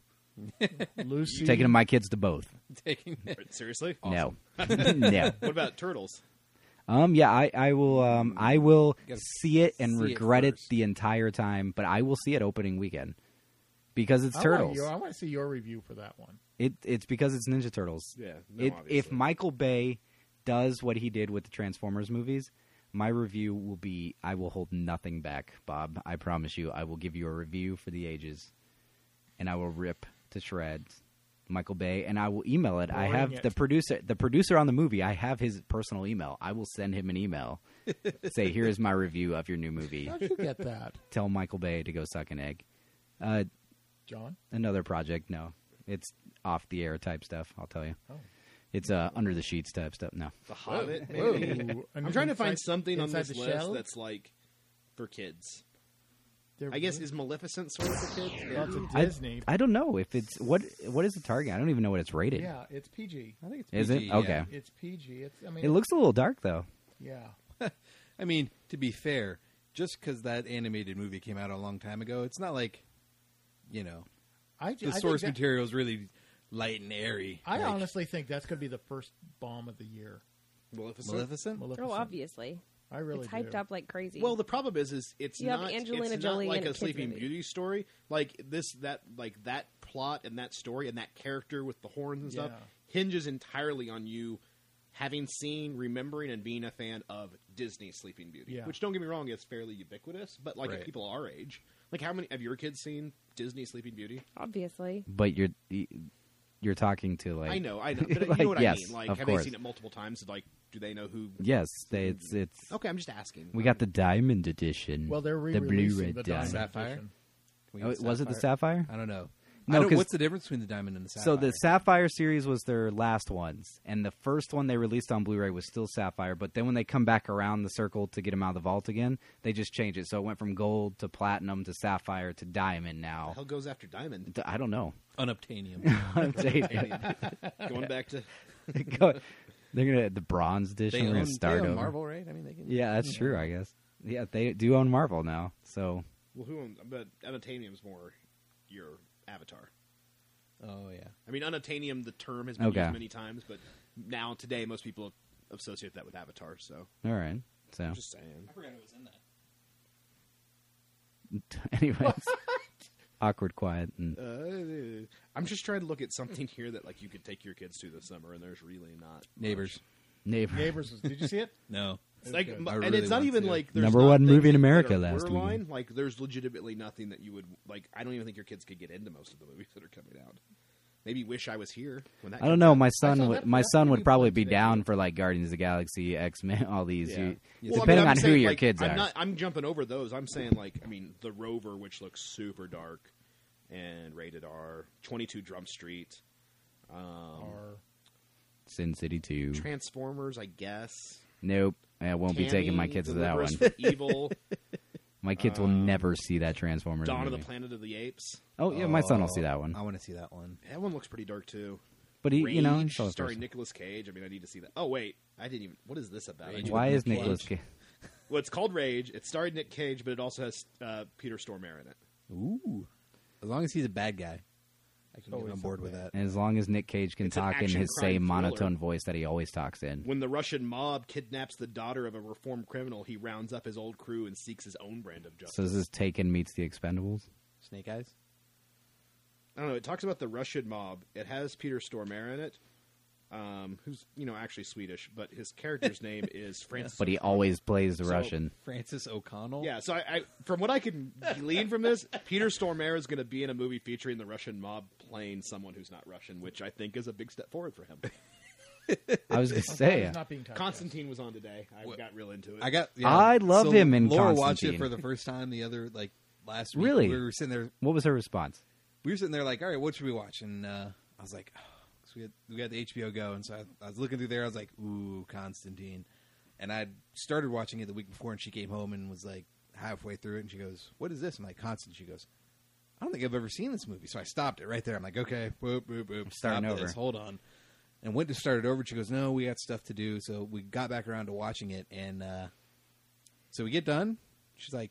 Lucy. Taking my kids to both. Taking Seriously? No, no. What about Turtles? Yeah, I will. I will gotta see it and see it regret it first. the entire time, but I will see it opening weekend because it's Turtles. I want to see your review for that one. It's because it's Ninja Turtles. Yeah, no, If obviously. Michael Bay does what he did with the Transformers movies, my review will be I will hold nothing back, Bob. I promise you. I will give you a review for the ages, and I will rip to shreds Michael Bay, and I will email it. I Bring have it. the producer on the movie. I have his personal email. I will send him an email. Say, here is my review of your new movie. How'd you get that, Tell Michael Bay to go suck an egg. John? Another project. No, it's off the air type stuff. I'll tell you. Oh. It's under the sheets type stuff. No. The Hobbit, Whoa. maybe. And I'm trying to find inside- something on inside this the list shell? that's like for kids. They're I guess really- is Maleficent sort of for kids? Well, it's a I- Disney. I don't know if it's what is the target. I don't even know what it's rated. Yeah, it's PG. I think it's Is PG, it? Okay. yeah. It's PG. It's. I mean, It looks a little dark though. Yeah. I mean, to be fair, just because that animated movie came out a long time ago, it's not like, the I think source that- material is really light and airy. I Like honestly think that's going to be the first bomb of the year. Maleficent? Maleficent. Maleficent. Oh, obviously. I really It's hyped do. up like crazy. Well, the problem is it's You have not Angelina it's Jolie not like in a a kids' Sleeping movie. Beauty story. Like that plot and that story and that character with the horns and stuff Yeah. hinges entirely on you having seen, remembering, and being a fan of Disney Sleeping Beauty. Yeah. Which, don't get me wrong, is fairly ubiquitous. But like Right. if people our age, like how many have your kids seen Disney Sleeping Beauty? Obviously. But you're talking to like I know, but you Like, know what yes, I mean. Like, of have course. they seen it multiple times? Like, do they know who? Yes, it's. Okay, I'm just asking. We got the Diamond Edition. Well, they're the re-releasing Blu-ray the Diamond. Diamond Sapphire? Edition. Can we Oh, get was it the Sapphire? I don't know. No, 'cause- what's the difference between the Diamond and the Sapphire? So the Sapphire series was their last ones, and the first one they released on Blu-ray was still Sapphire. But then when they come back around the circle to get them out of the vault again, they just change it. So it went from gold to platinum to sapphire to diamond. The Now hell goes after diamond? I don't know. unobtainium. Going back to They're gonna the bronze edition. They We're own, gonna start over. Marvel, right? I mean, they can. Yeah, that's true. I guess. Yeah, they do own Marvel now. So well, who owns? But unobtainium's more your Avatar. Oh yeah. I mean, unobtainium. The term has been Okay. used many times, but now today most people associate that with Avatar. So all right. So I'm just saying. I forgot it was in that. anyways, awkward, quiet, and I'm just trying to look at something here that like you could take your kids to this summer, and there's really not Neighbors. neighbor. Neighbors. Did you see it? No. It's like, Okay. and I really it's not want even to. like there's Number not one things movie in that America are last borderline. weekend. Like there's legitimately nothing that you would like. I don't even think your kids could get into most of the movies that are coming out. Maybe Wish I Was Here when that. I don't comes know. out. My saw son, that my last son movie would probably once be today, down too. for like Guardians of the Galaxy, X-Men, all these. Yeah. You, Well, I mean, depending I'm on who saying, your like, kids I'm are. I'm jumping over those. I'm saying like I mean the Rover, which looks super dark and rated R. 22 Jump Street. Or Sin City 2. Transformers, I guess. Nope. I won't be taking my Tammy, kids to that one. Deliver Us from Evil. My kids will never see that Transformers Dawn of the movie. Planet of the Apes. Oh yeah, my son will see that one. I want to see that one. That one looks pretty dark too. But he, Rage, you know, he saw the starring first Nicolas Cage. I mean, I need to see that. Oh wait, I didn't even. What is this about? I Rage. didn't- one. Why is Nick Nicholas Cage. Cage? Well, it's called Rage. It starred Nick Cage, but it also has Peter Stormare in it. Ooh. As long as he's a bad guy, I can get Always on board with something that. And as long as Nick Cage can It's an talk in action his crime same thriller. monotone voice that he always talks in. When the Russian mob kidnaps the daughter of a reformed criminal, he rounds up his old crew and seeks his own brand of justice. So this is Taken meets the Expendables. Snake Eyes. I don't know. It talks about the Russian mob. It has Peter Stormare in it, who's actually Swedish, but his character's name is Francis. But he O'Connell. always plays the So- Russian. Francis O'Connell. Yeah, so I from what I can glean from this, Peter Stormare is going to be in a movie featuring the Russian mob playing someone who's not Russian, which I think is a big step forward for him. I was gonna I'm glad say, he's not being typecast. Constantine was on today. I got real into it. I got. I love him in Laura watched Constantine. it for the first time the other last week. Really? We were sitting there. what was her response? We were sitting there like, all right, what should we watch? And I was like, oh, 'cause we got the HBO Go, and so I was looking through there. I was like, ooh, Constantine. And I started watching it the week before, and she came home and was like halfway through it, and she goes, "What is this?" I'm like, "Constantine." She goes, "I don't think I've ever seen this movie." So I stopped it right there. I'm like, "Okay, boop, boop, boop, Starting stop over. this. Hold on." And went to start it over. She goes, "No, we got stuff to do." So we got back around to watching it, and so we get done. She's like,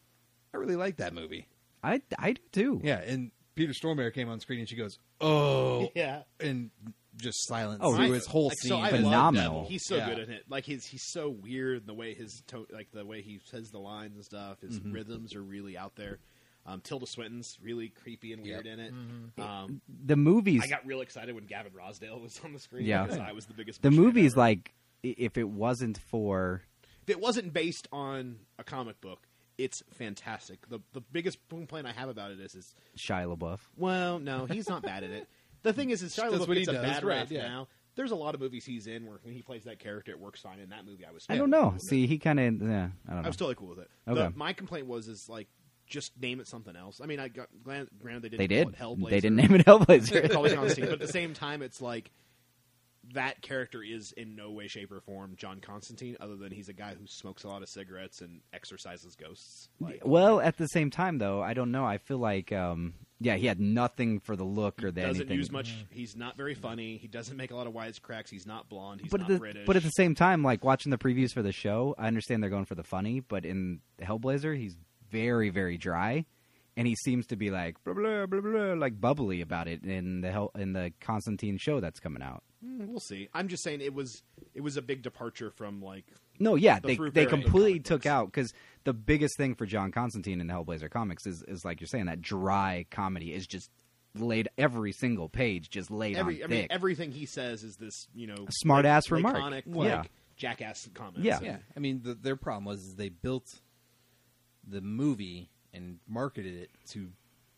"I really like that movie." I do too. Yeah, and Peter Stormare came on screen, and she goes, "Oh," yeah. and just silence Oh, through I- his whole Like, scene. so I because- love Phenomenal. that. He's so Yeah. good at it. Like he's so weird in the way his the way he says the lines and stuff. His Mm-hmm. rhythms are really out there. Tilda Swinton's really creepy and weird Yep. in it. Mm-hmm. The movies, I got real excited when Gavin Rossdale was on the screen. Yeah. because I was the biggest. the Bush fan movies, ever. like if it wasn't for if it wasn't based on a comic book, it's fantastic. The biggest complaint I have about it is Shia LaBeouf. well, no, he's not bad at it. The thing is Shia That's LaBeouf what he gets a does, bad right, rap yeah. now. There's a lot of movies he's in where when he plays that character, it works fine. In that movie, I was. I don't totally know. cool with it. See, he kind of, yeah, I don't I know. was totally cool with it. Okay. My complaint was like, just name it something else. I mean, I got granted they didn't. They did. Call it Hellblazer. They didn't name it Hellblazer. They called it Constantine, but at the same time, it's like that character is in no way, shape, or form John Constantine, other than he's a guy who smokes a lot of cigarettes and exorcises ghosts. Like, Well, at the same time, though, I don't know. I feel like, yeah, he had nothing for the look or the doesn't anything. use much. He's not very funny. He doesn't make a lot of wisecracks. He's not blonde. He's But not at, the, British. but at the same time, like watching the previews for the show, I understand they're going for the funny. But in Hellblazer, he's very, very dry, and he seems to be like blah blah blah blah, like bubbly about it in the Constantine show that's coming out. We'll see. I'm just saying it was a big departure from like No, yeah, The they fruit they bearing completely comic took books. out because the biggest thing for John Constantine in the Hellblazer comics is like you're saying, that dry comedy is just laid every single page just laid on I thick. mean, everything he says is this, Smart ass remark. laconic, Yeah. like, jackass comments. Yeah. Yeah, I mean, their problem was is they built the movie and marketed it to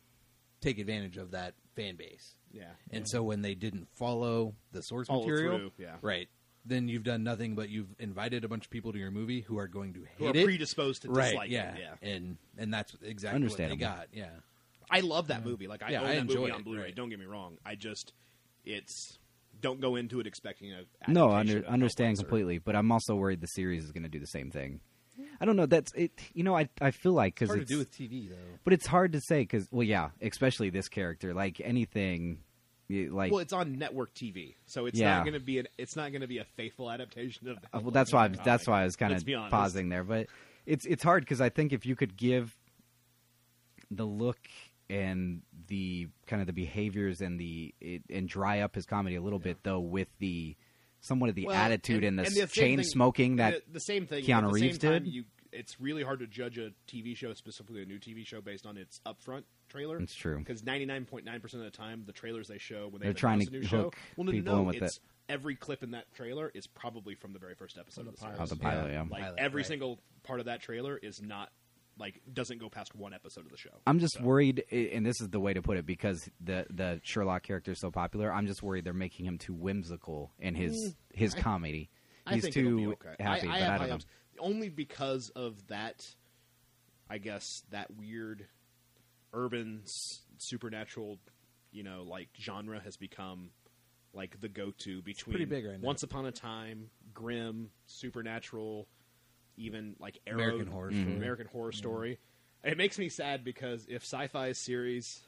take advantage of that fan base. Yeah. And so when they didn't follow the source Follow material, through, yeah. right, then you've done nothing but you've invited a bunch of people to your movie who are going to Who are hate it. predisposed to Right, dislike yeah. it. Yeah. And that's exactly what they Understandable. got. Yeah. I love that movie. Like I Yeah, own I that movie enjoyed on it, Blu-ray. right. Don't get me wrong. It's don't go into it expecting a No, adaptation of understand Hellblazer. completely. But I'm also worried the series is going to do the same thing. I don't know. That's it. You know, I feel like It's because hard to do with TV though. but it's hard to say because well, yeah, especially this character. Like anything, like Well, it's on network TV, so it's Yeah. not going to be it's not going to be a faithful adaptation of. The well, that's why comic. that's why I was kind Let's of be honest. pausing there. But it's hard because I think if you could give the look and the kind of the behaviors and and dry up his comedy a little bit though with the somewhat of the Well, attitude and the same chain thing- smoking that the same thing. Keanu at the Reeves same time, did. It's really hard to judge a TV show, specifically a new TV show, based on its upfront trailer. It's true. Because 99.9% of the time, the trailers they show when They're they trying announce to a new show, hook well, no, people in with it's every clip in that trailer is probably from the very first episode of the series. Oh, the pilot, yeah. Like Pilot, every right. single part of that trailer is not like doesn't go past one episode of the show. I'm just worried, and this is the way to put it, because the Sherlock character is so popular. I'm just worried they're making him too whimsical in his comedy. I He's think too it'll be okay. happy, I but have I high don't know. hopes. Only because of that, I guess, that weird urban supernatural, like genre has become like the go-to between pretty big right now. Once Upon a Time, Grimm, Supernatural, even like Arrow, American Horror Story. American Horror Story. It makes me sad because if Sci-Fi's series,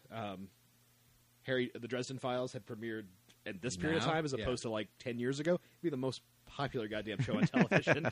the Dresden Files, had premiered at this period of Now? time as Yeah. opposed to like 10 years ago, it'd be the most popular goddamn show on television.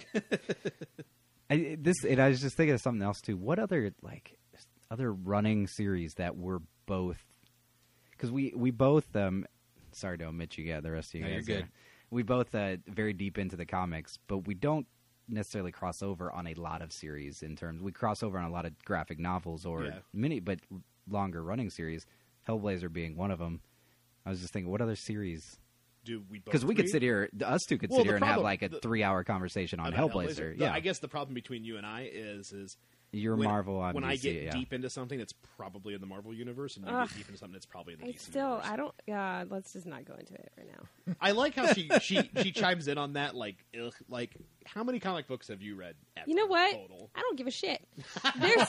I was just thinking of something else too. What other running series that were both? Because we both sorry to omit you guys, the rest of you No, guys. you're good. Here. We both very deep into the comics, but we don't necessarily cross over on a lot of series. We cross over on a lot of graphic novels or Yeah. but longer running series. Hellblazer being one of them. I was just thinking, what other series? Do we both Because we could read? sit here, us two could Well, sit the here and have problem- like a the- 3-hour conversation on About Hellblazer. The- Yeah, I guess the problem between you and I is you're when, Marvel. I'm when DC, I get yeah. deep into something that's probably in the Marvel universe, and you Ugh. get deep into something that's probably in the I DC still, universe. I don't. Yeah, let's just not go into it right now. I like how she chimes in on that. Like, ugh, like how many comic books have you read? Ever, You know what? Total? I don't give a shit. Their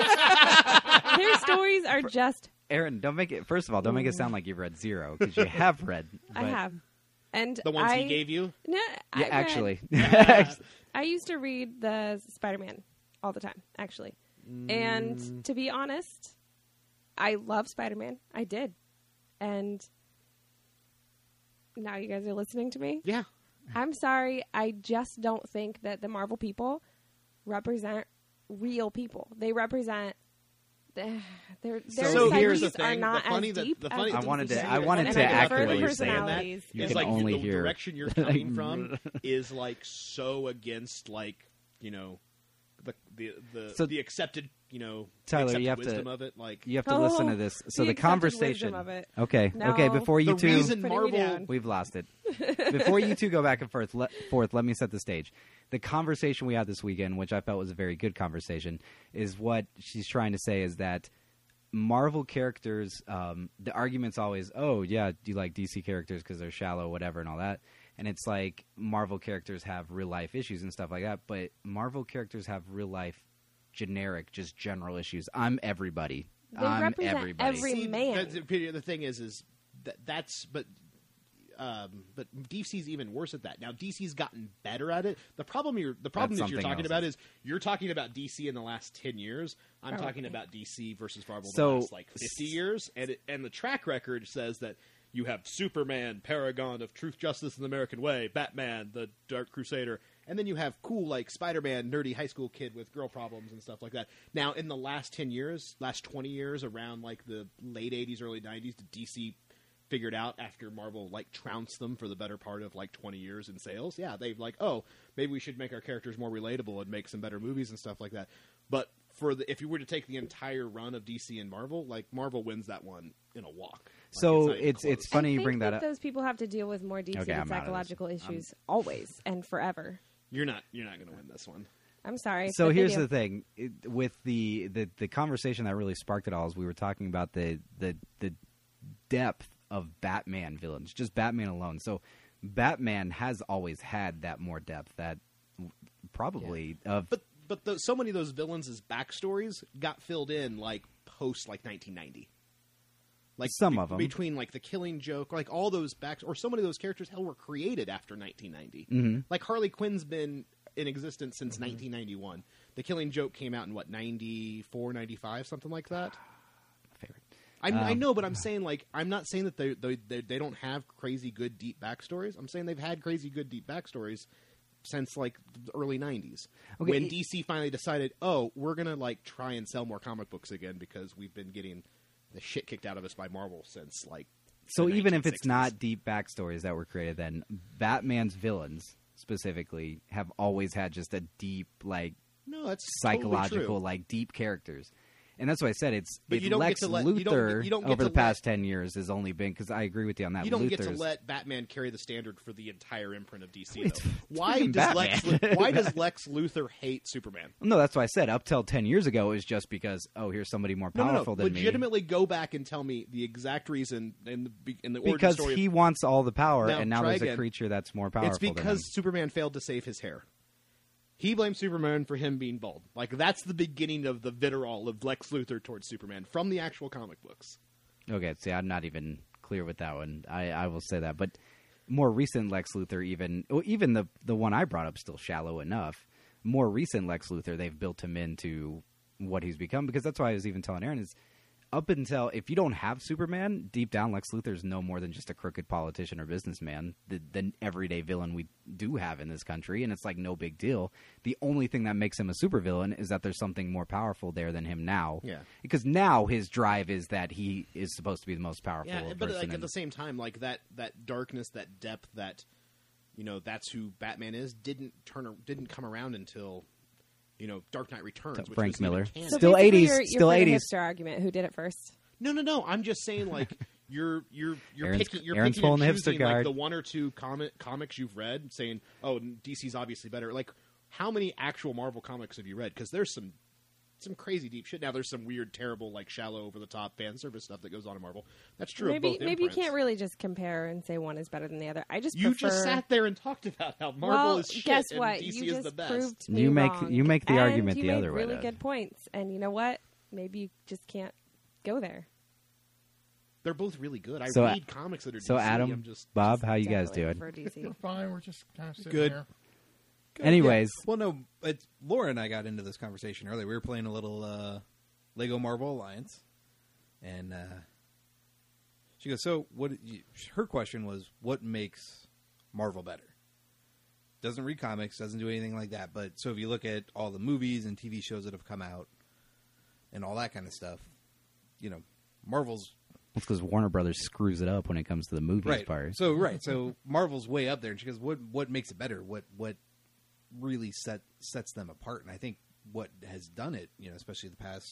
stories are just. Aaron, don't make it. First of all, don't make it sound like you've read zero because you have read. I but- have, and The ones I, he gave you. No, I Yeah, read- actually, I used to read the Spider-Man all the time, actually. And to be honest, I love Spider-Man. I did. And now you guys are listening to me. Yeah. I'm sorry. I just don't think that the Marvel people represent real people. They represent their So here's the psyches are thing. not The funny as that- deep the as funny- the I wanted DC to- series. I wanted And to I prefer accurately the say that. personalities. You It's can like only the hear direction you're coming from is like so against like So- the accepted Tyler, accepted you have to- wisdom of it like you have to listen to this. So the accepted conversation. wisdom of it. Okay, No. okay. Before you the two, reason Putting me Marvel down. we've lost it. Before you two go back and forth, let me set the stage. The conversation we had this weekend, which I felt was a very good conversation, is what she's trying to say is that Marvel characters, the argument's always, oh, yeah, do you like DC characters because they're shallow, whatever, and all that. And it's like Marvel characters have real-life issues and stuff like that, but Marvel characters have real-life, generic, just general issues. I'm everybody. They I'm represent everybody. every man. The thing is that's but DC's even worse at that. Now DC's gotten better at it. The problem that you're something talking else. about is you're talking about DC in the last 10 years. I'm Oh, talking okay. about DC versus Marvel in So- the last like 50 years, and the track record says that you have Superman, paragon of truth, justice, and the American way, Batman, the Dark Crusader, and then you have cool like Spider-Man, nerdy high school kid with girl problems and stuff like that. Now, in the last 10 years, last 20 years, around like the late 80s, early 90s, did DC figured out after Marvel like trounced them for the better part of like 20 years in sales? Yeah, they've like, oh, maybe we should make our characters more relatable and make some better movies and stuff like that. But if you were to take the entire run of DC and Marvel, like Marvel wins that one in a walk. Like, So not even it's close. funny I you think bring that up. Those people have to deal with more deep-seated Okay, I'm out of this. psychological issues always and forever. You're not going to win this one. I'm sorry. So but they here's do. the thing: with the conversation that really sparked it all is we were talking about the depth of Batman villains, just Batman alone. So Batman has always had that more depth that probably of But so many of those villains' backstories got filled in like post like 1990. Like Some of 'em. between like the Killing Joke, like all those or so many of those characters, hell, were created after 1990. Mm-hmm. Like Harley Quinn's been in existence since 1991. The Killing Joke came out in what 94, 95, something like that. Favorite. I know, but I'm saying like I'm not saying that they don't have crazy good deep backstories. I'm saying they've had crazy good deep backstories since like the early 90s Okay, when DC finally decided, oh, we're gonna like try and sell more comic books again because we've been getting the shit kicked out of us by Marvel since like. So the even if 1960s. it's not deep backstories that were created, then Batman's villains specifically have always had just a deep, like, no, that's psychological, totally true. like deep characters. And that's why I said But you don't Lex get to let- you don't- Luthor you don't get over to the past 10 years has only been, because I agree with you on that. You don't get to Luthor's- let Batman carry the standard for the entire imprint of DC. It's- Though. it's Why freaking does Batman. why does Lex Luthor hate Superman? No, that's why I said up till 10 years ago it was just because, oh, here's somebody more powerful than me. Legitimately, go back and tell me the exact reason in the origin Because story. he wants all the power, Now, and now try there's a again. creature that's more powerful It's than him. because Superman failed to save his hair. He blames Superman for him being bald. Like that's the beginning of the vitriol of Lex Luthor towards Superman from the actual comic books. Okay, see, I'm not even clear with that one. I will say that. But more recent Lex Luthor, even the one I brought up, still shallow enough. More recent Lex Luthor, they've built him into what he's become, because that's why I was even telling Aaron is up until if you don't have Superman, deep down Lex Luthor's no more than just a crooked politician or businessman, the everyday villain we do have in this country, and it's like no big deal. The only thing that makes him a supervillain is that there's something more powerful there than him now. Yeah. Because now his drive is that he is supposed to be the most powerful Yeah, but person like at in- the same time, like that darkness, that depth, that that's who Batman is. Didn't come around until Dark Knight Returns. To Which Frank was even Miller. canon. So Still basically 80s, You're still for the 80s. hipster argument. Who did it first? No. I'm just saying, like you're Aaron's picking pulling and the hipster choosing like card. the one or two comics you've read, saying, "Oh, DC's obviously better." Like, how many actual Marvel comics have you read? Because there's some crazy deep shit. Now there's some weird, terrible, like shallow, over the top fan service stuff that goes on in Marvel. That's true. Maybe of both maybe you imprints. can't really just compare and say one is better than the other. I just You prefer... just sat there and talked about how Marvel well, is shit guess and what? DC You is just the best. proved me You make- wrong. you make the And argument you the made other way, really Dad. good points, and you know what? Maybe you just can't go there. They're both really good. I So, read comics that are So DC. Adam, I'm just Bob, how you guys Definitely doing? prefer DC. We're fine. We're just kind of sitting Good. here. Good, Anyways. yeah. Well, no, Laura and I got into this conversation earlier. We were playing a little Lego Marvel Alliance, and she goes, "So, her question was, what makes Marvel better? Doesn't read comics, doesn't do anything like that. But so if you look at all the movies and TV shows that have come out, and all that kind of stuff, Marvel's." It's because Warner Brothers screws it up when it comes to the movies part. So Marvel's way up there, and she goes, "What makes it better? What really sets them apart?" And I think what has done it, especially the past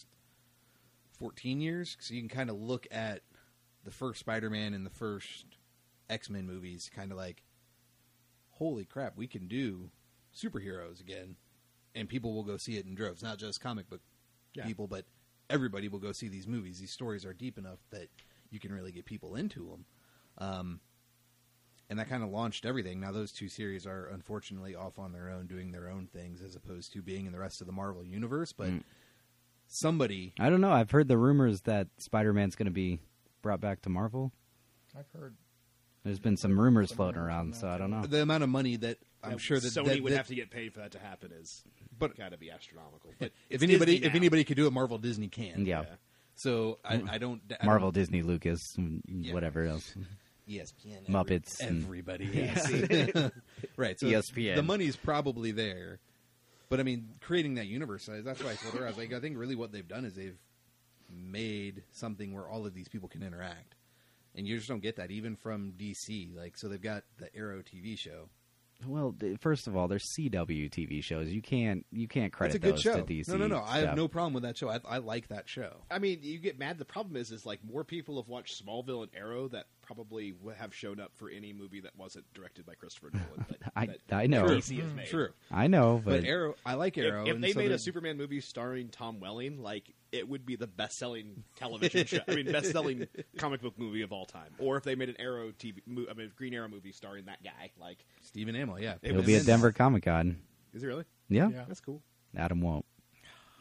14 years, because you can kind of look at the first Spider-Man and the first X-Men movies, kind of like, holy crap, we can do superheroes again, and people will go see it in droves. Not just comic book people, but everybody will go see these movies. These stories are deep enough that you can really get people into them. And that kind of launched everything. Now those two series are unfortunately off on their own, doing their own things, as opposed to being in the rest of the Marvel universe. But somebody... I don't know. I've heard the rumors that Spider-Man's going to be brought back to Marvel. I've heard. There's been some rumors floating around, so I don't know. The amount of money that I'm sure that Sony that, would that- have to get paid for that to happen is got to be astronomical. But if it's anybody Disney now. could do it, Marvel Disney can. Yeah. So I don't Marvel, Disney, Lucas, whatever else. ESPN, Muppets and- everybody. Yes. Right. So ESPN. the money's probably there, but I mean, creating that universe. That's why I told her, I was like, I think really what they've done is they've made something where all of these people can interact, and you just don't get that even from DC. Like, so they've got the Arrow TV show. Well, first of all, there's CW TV shows. You can't credit It's a good those show. to DC. No. I have stuff. no problem with that show. I like that show. I mean, you get mad. The problem is like more people have watched Smallville and Arrow that probably would have shown up for any movie that wasn't directed by Christopher Nolan. I know. that DC has made. True. I know, But but Arrow, I like Arrow. If and they so made a they're- Superman movie starring Tom Welling, like it would be the best-selling television show. I mean, best-selling comic book movie of all time. Or if they made an Arrow Green Arrow movie starring that guy, like Stephen Amell, yeah. It it'll was be at in- Denver Comic Con. is it really? Yeah, Yeah. That's cool. Adam won't.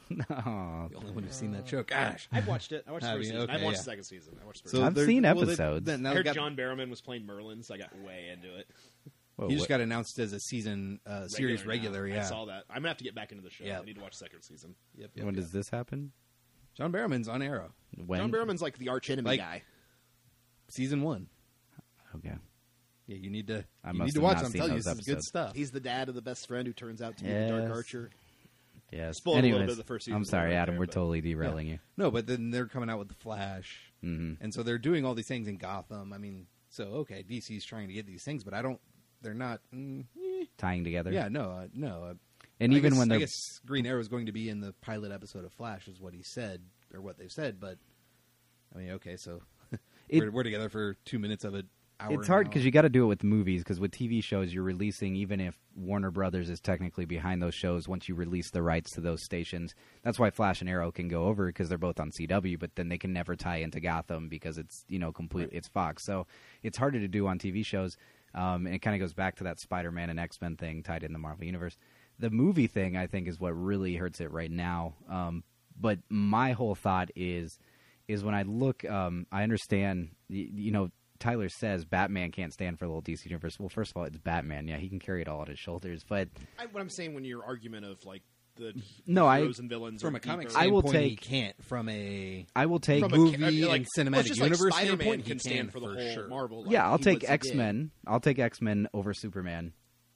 No. The only one who's seen that show. Gosh. I've watched it. I watched the Have first you? season. I Okay, watched yeah. the second season. I watched the first So season. I've they're- seen well, they- episodes. then now I they heard got- John Barrowman was playing Merlin, so I got way into it. Whoa, He just what- got announced as a season series now. regular. Yeah. I saw that. I'm gonna have to get back into the show. Yeah. I need to watch the second season. Yep, when does this happen? John Barrowman's on Arrow, When? John Barrowman's like the arch enemy Like- guy. season 1. Okay. Yeah, you need to. I you must need to have watch. not I'm seen telling you, those this is good episodes. stuff. He's the dad of the best friend who turns out to be the Dark Yes. Archer. Yes. Spoiled a little Anyways, bit of the first season I'm sorry, right Adam. there, We're but- totally derailing you. No, but then they're coming out with the Flash, hmm and so they're doing all these things in Gotham. I mean, so okay, DC's trying to get these things, but I don't. They're not. Tying together. Yeah, no. And I even guess, when I they're guess Green Arrow is going to be in the pilot episode of Flash, is what he said or what they've said. But I mean, okay, so It- we're together for 2 minutes of an hour. it's hard because you got to do it with movies, because with TV shows you're releasing, even if Warner Brothers is technically behind those shows, once you release the rights to those stations. That's why Flash and Arrow can go over, because they're both on CW, but then they can never tie into Gotham because it's complete. It's Fox, so it's harder to do on TV shows. And it kind of goes back to that Spider-Man and X-Men thing tied in the Marvel Universe. The movie thing, I think, is what really hurts it right now. But my whole thought is when I look, I understand, Tyler says Batman can't stand for the whole DC universe. Well, first of all, it's Batman. Yeah, he can carry it all on his shoulders. But What I'm saying when your argument of like the No, heroes and villains from are a comic deeper- I will standpoint, he take- can't. From a I will take from a movie like, and cinematic it's just universe like Spider-Man standpoint, he can stand can for the for whole sure. Marvel. Like, yeah, I'll he take did. X-Men. I'll take X-Men over Superman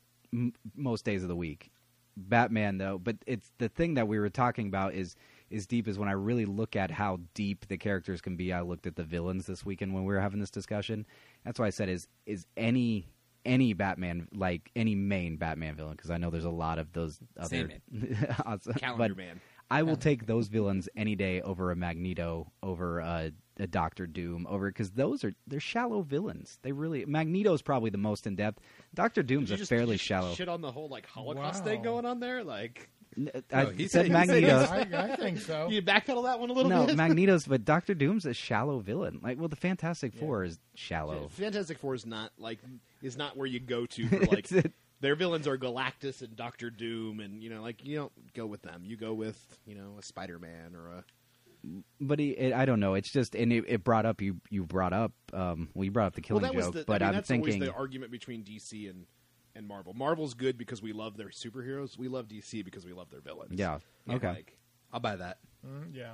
most days of the week. Batman, though, but it's the thing that we were talking about is deep, is when I really look at how deep the characters can be. I looked at the villains this weekend when we were having this discussion. That's why I said is any Batman, like any main Batman villain, because I know there's a lot of those other Calendar Man. I will take those villains any day over a Magneto, over a Doctor Doom, because they're shallow villains. They really Magneto's probably the most in depth. Doctor Doom's Did you a just fairly shallow. shit on the whole like Holocaust Wow. thing going on there. Like, I he said said- Magneto. I think so. you backpedal that one a little No, bit. Magneto's, but Doctor Doom's a shallow villain. Like, well, the Fantastic Four is shallow. Fantastic Four is not where you go to for like It's- their villains are Galactus and Doctor Doom, and you don't go with them. You go with a Spider-Man or a. But I don't know. It's just, and it brought up you brought up you brought up the Killing Well, that was Joke, the. but I mean, I'm that's thinking always the argument between DC and Marvel. Marvel's good because we love their superheroes. We love DC because we love their villains. yeah, okay. Like, I'll buy that. Yeah.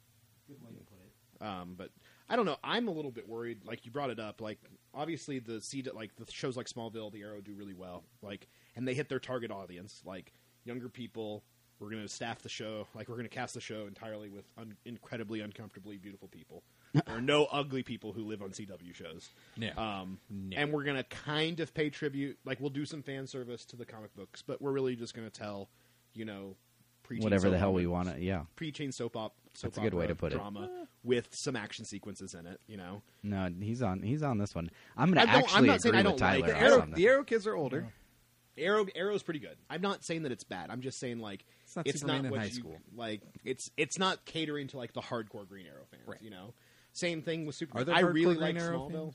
but I don't know. I'm a little bit worried. Like you brought it up. Like obviously the shows like Smallville, The Arrow do really well. Like, and they hit their target audience, like younger people. We're going to staff the show. Like we're going to cast the show entirely with incredibly uncomfortably beautiful people. There are no ugly people who live on CW shows. Yeah. And we're going to kind of pay tribute. Like we'll do some fan service to the comic books, but we're really just going to tell, preteen Whatever the soap hell opera- we want to. Yeah, preteen soap That's a good way opera to put it. drama with some action sequences in it. no, he's on this one. I'm gonna I'm actually not saying agree I with don't like Tyler the on this. The Arrow kids are older. Arrow's pretty good. I'm not saying that it's bad. I'm just saying like It's not Superman in what high you, school. Like it's not catering to like the hardcore Green Arrow fans. Right. Same thing with Superman. Are there I hardcore really Green like Arrow Smallville.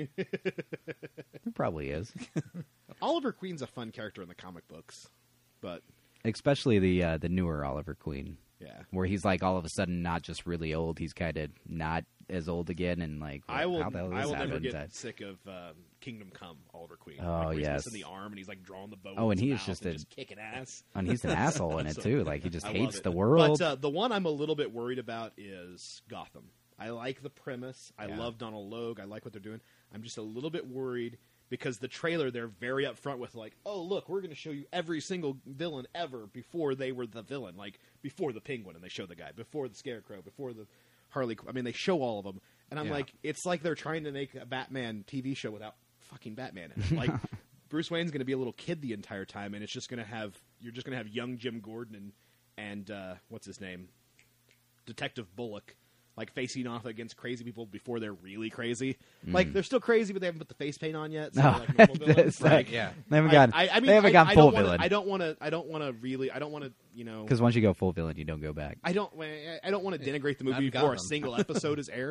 It probably is, Oliver Queen's a fun character in the comic books, but especially the newer Oliver Queen, yeah. where he's like all of a sudden not just really old. He's kind of not as old again, and like I will how the hell did I this will never happen? get sick of Kingdom Come Oliver Queen. Oh, like, where he's yes. missing the arm and he's like drawing the bow. Oh, with and his he is mouth just and a- just kicking ass. And he's an asshole in it So, too. Like he just I love hates it. the world. But the one I'm a little bit worried about is Gotham. I like the premise. I Yeah. love Donald Logue. I like what they're doing. I'm just a little bit worried because the trailer, they're very upfront with like, oh, look, we're going to show you every single villain ever before they were the villain. Like, before the Penguin, and they show the guy. Before the Scarecrow. Before the Harley. I mean, they show all of them. And I'm Yeah. like, it's like they're trying to make a Batman TV show without fucking Batman in it. Like, Bruce Wayne's going to be a little kid the entire time, and it's just going to have, you're just going to have young Jim Gordon and what's his name? Detective Bullock, like facing off against crazy people before they're really crazy. Like they're still crazy, but they haven't put the face paint on yet. So No, they're like normal villains. that's Like, right. Yeah. They haven't gotten. I mean, they haven't gotten I full don't wanna, villain. I don't want to. Because once you go full villain, you don't go back. I don't want to denigrate the Not movie before a Gotham. single episode is aired.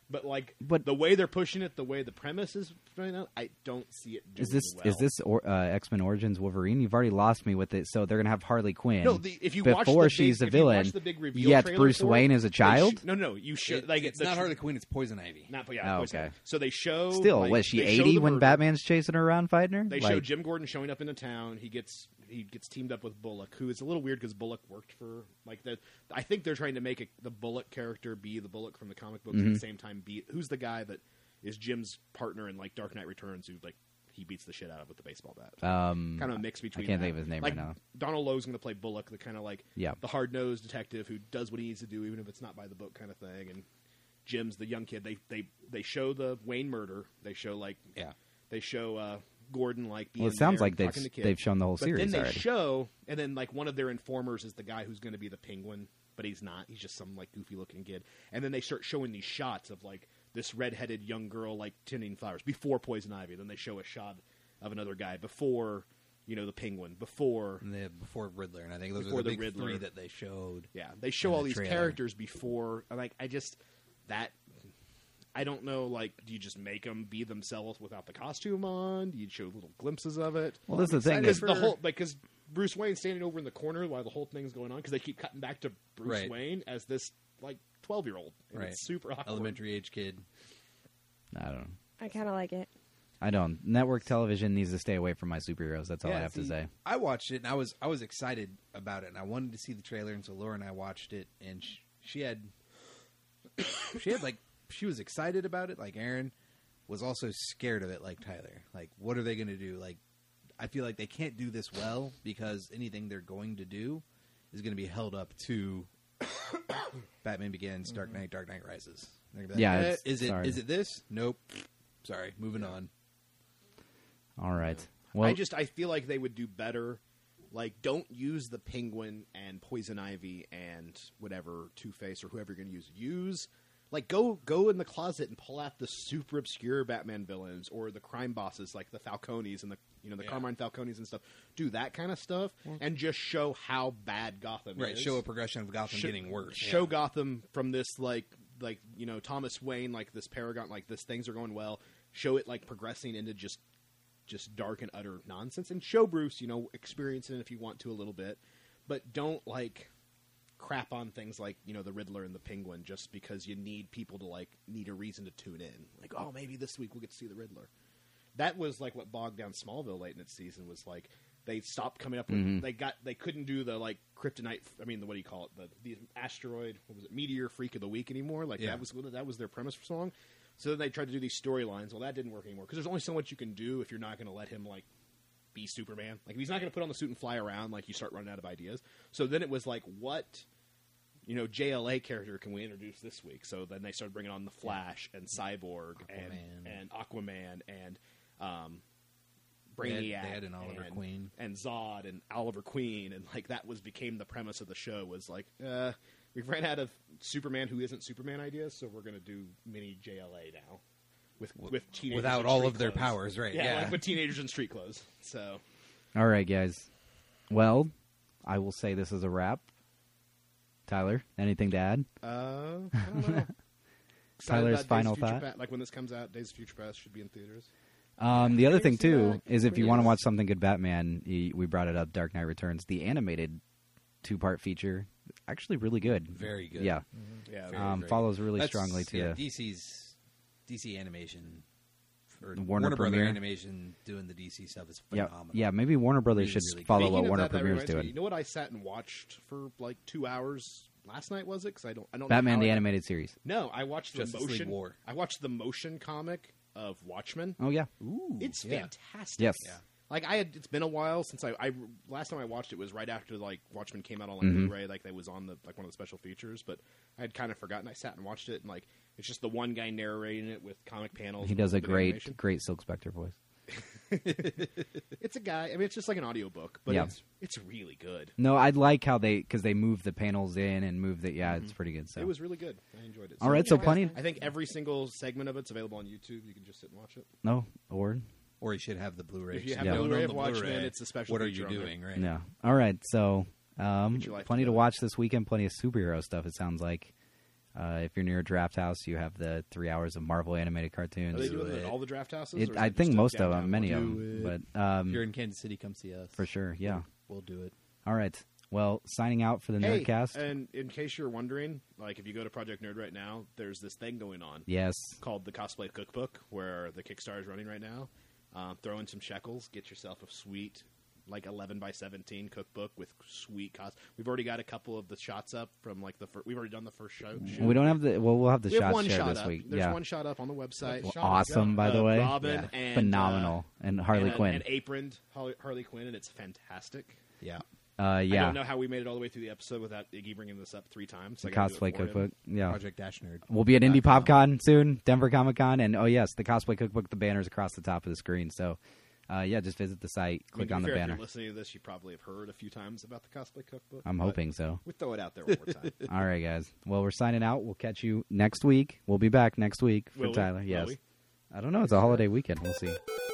But But- the way they're pushing it, the way the premise is right now, I don't see it doing Is this X-Men Origins Wolverine? You've already lost me with it. So they're gonna have Harley Quinn. No, if you watch before the she's big, a villain. if you watch the big reveal Yet trailer Bruce for Wayne it, is a they child. no, you should like It's not Harley Quinn. It's Poison Ivy. Not, Oh, Poison okay. Ivy. So they show Still, like, was she they show 80 the when murder. Batman's chasing her around fighting her? They Like, show Jim Gordon showing up in a town. He gets teamed up with Bullock, who is a little weird because Bullock worked for I think they're trying to make the Bullock character be the Bullock from the comic books Mm-hmm. at the same time. Who's the guy that is Jim's partner in Dark Knight Returns, who he beats the shit out of with the baseball bat. Kind of a mix between. I can't that. think of his name right now. Donald Lowe's going to play Bullock, the kind of Yeah. the hard nosed detective who does what he needs to do, even if it's not by the book, kind of thing. And Jim's the young kid. They show the Wayne murder. They show They show Gordon being. Well, it sounds there like and talking to kids. they've shown the whole But series then they already. show, and then one of their informers is the guy who's going to be the Penguin, but he's not. He's just some goofy looking kid. And then they start showing these shots of this redheaded young girl tending flowers before Poison Ivy. Then they show a shot of another guy before, the Penguin, before Before Riddler, and I think those Before are the the big Riddler. three that they showed. yeah, they show in all the these trailer. characters before. I don't know. Do you just make them be themselves without the costume on? Do you show little glimpses of it? Well, this is the thing. Because Is, the whole because Bruce Wayne's standing over in the corner while the whole thing's going on because they keep cutting back to Bruce Right. Wayne as this 12-year-old. And Right. It's super awkward. Elementary age kid. I don't know. I kind of like it. I don't. Network television needs to stay away from my superheroes. That's all I have to see, say. I watched it and I was excited about it, and I wanted to see the trailer, and so Laura and I watched it, and she was excited about it, like Aaron was also scared of it, like Tyler. What are they going to do? I feel like they can't do this well because anything they're going to do is going to be held up to Batman Begins, Dark Knight Rises. They're gonna be Yeah, like, it's- sorry. is it this? Nope. Sorry, moving on. All right. Well, I feel like they would do better. Don't use the Penguin and Poison Ivy and whatever Two-Face or whoever you're going to use. Use go in the closet and pull out the super obscure Batman villains or the crime bosses like the Falcones and the Carmine Falcones and stuff. Do that kind of stuff and just show how bad Gotham Right, is. show a progression of Gotham getting worse. Show Gotham from this Thomas Wayne, this Paragon, this things are going well. Show it progressing into just dark and utter nonsense, and show Bruce, experience it if you want to a little bit, but don't crap on things like the Riddler and the Penguin just because you need people to need a reason to tune in. Oh, maybe this week we'll get to see the Riddler. That was what bogged down Smallville late in its season was they stopped coming up with they couldn't do the kryptonite. I mean, what do you call it? The asteroid. What was it? Meteor Freak of the Week anymore? That was their premise for so long. So then they tried to do these storylines. Well, that didn't work anymore because there's only so much you can do if you're not going to let him be Superman. If he's not going to put on the suit and fly around, you start running out of ideas. So then it was what JLA character can we introduce this week? So then they started bringing on the Flash and Cyborg and Aquaman and Brainiac They had an Oliver Queen. and Zod and Oliver Queen, and that became the premise of the show. Was we've ran out of Superman who isn't Superman ideas, so we're going to do mini JLA now with teenagers Without in all street of their clothes. powers, right? Yeah. with teenagers in street clothes. So all right, guys. Well, I will say this is a wrap. Tyler, anything to add? I don't know. Excited Tyler's about Days final of Future thought? When this comes out, Days of Future Past should be in theaters. The other thing see too that. is if you Please. want to watch something good, Batman. We brought it up. Dark Knight Returns, the animated 2-part feature, actually really good. Very good. Yeah, Yeah, very follows really That's- strongly to yeah, DC animation or Warner Brother Premiere. Animation doing the DC stuff is yeah, phenomenal. yeah. Maybe Warner Brothers Really, should really good. follow Speaking what of Warner that Premiere's reminds me, doing. You know what I sat and watched for 2 hours last night? Was it? Because I don't. Batman know the how I- animated series. No, I watched Justice the League motion. War. I watched the motion comic of Watchmen. Oh yeah, Ooh, It's yeah. fantastic. yes. Yeah. It's been a while since I last time I watched it was right after Watchmen came out on Mhm. Blu-ray. That was on the one of the special features, but I had kind of forgotten. I sat and watched it, and it's just the one guy narrating it with comic panels. He and does a little bit of animation. great Silk Spectre voice. It's a guy. I mean, it's just like an audiobook, but Yeah. it's really good. No, I'd like how because they move the panels in and move the it's pretty good. So It was really good. I enjoyed it. all right, so yeah, plenty. I think every single segment of it's available on YouTube. You can just sit and watch it. No, or Or you should have the Blu-ray. If you have Yeah. the Don't Blu-ray own of the Watchmen, Blu-ray, it's a special What are feature you on there. doing, right? yeah. All right, so Get your life plenty to together. watch this weekend. Plenty of superhero stuff. It sounds like. If you're near a draft house, you have the 3 hours of Marvel animated cartoons. Are they doing it at all the draft houses? or is I it think just a most of downtown them, many one? of them, but If you're in Kansas City, come see us. for sure, yeah. We'll do it. All right. Well, signing out for the Hey, Nerdcast. and in case you're wondering, like if you go to Project Nerd right now, there's this thing going on Yes. called the Cosplay Cookbook, where the Kickstarter is running right now. Throw in some shekels, get yourself a sweet, like 11x17 cookbook with sweet We've already got a couple of the shots up from like we've already done the first show. We don't have the. Well, we'll have the We have shot one share shot this up. week. There's yeah. one shot up on the website. Well, Awesome, by the way. Robin and Phenomenal. And Harley and, Quinn. and aproned Harley Quinn, and it's fantastic. Yeah. I Yeah. don't know how we made it all the way through the episode without Iggy bringing this up 3 times. So The I gotta do cosplay it for him. cookbook. Yeah. Project Dash Nerd. We'll be at Indie .com. PopCon soon, Denver Comic Con, and oh yes, the cosplay cookbook. The banner's across the top of the screen. So, yeah, just visit the site, I mean, click to be on the fair, if banner. you're listening to this, you probably have heard a few times about the cosplay cookbook. I'm but hoping so. we throw it out there one more time. All right, guys. Well, we're signing out. We'll catch you next week. We'll be back next week for Will we? Tyler. Will Yes. we? I don't know. It's a holiday weekend. We'll see.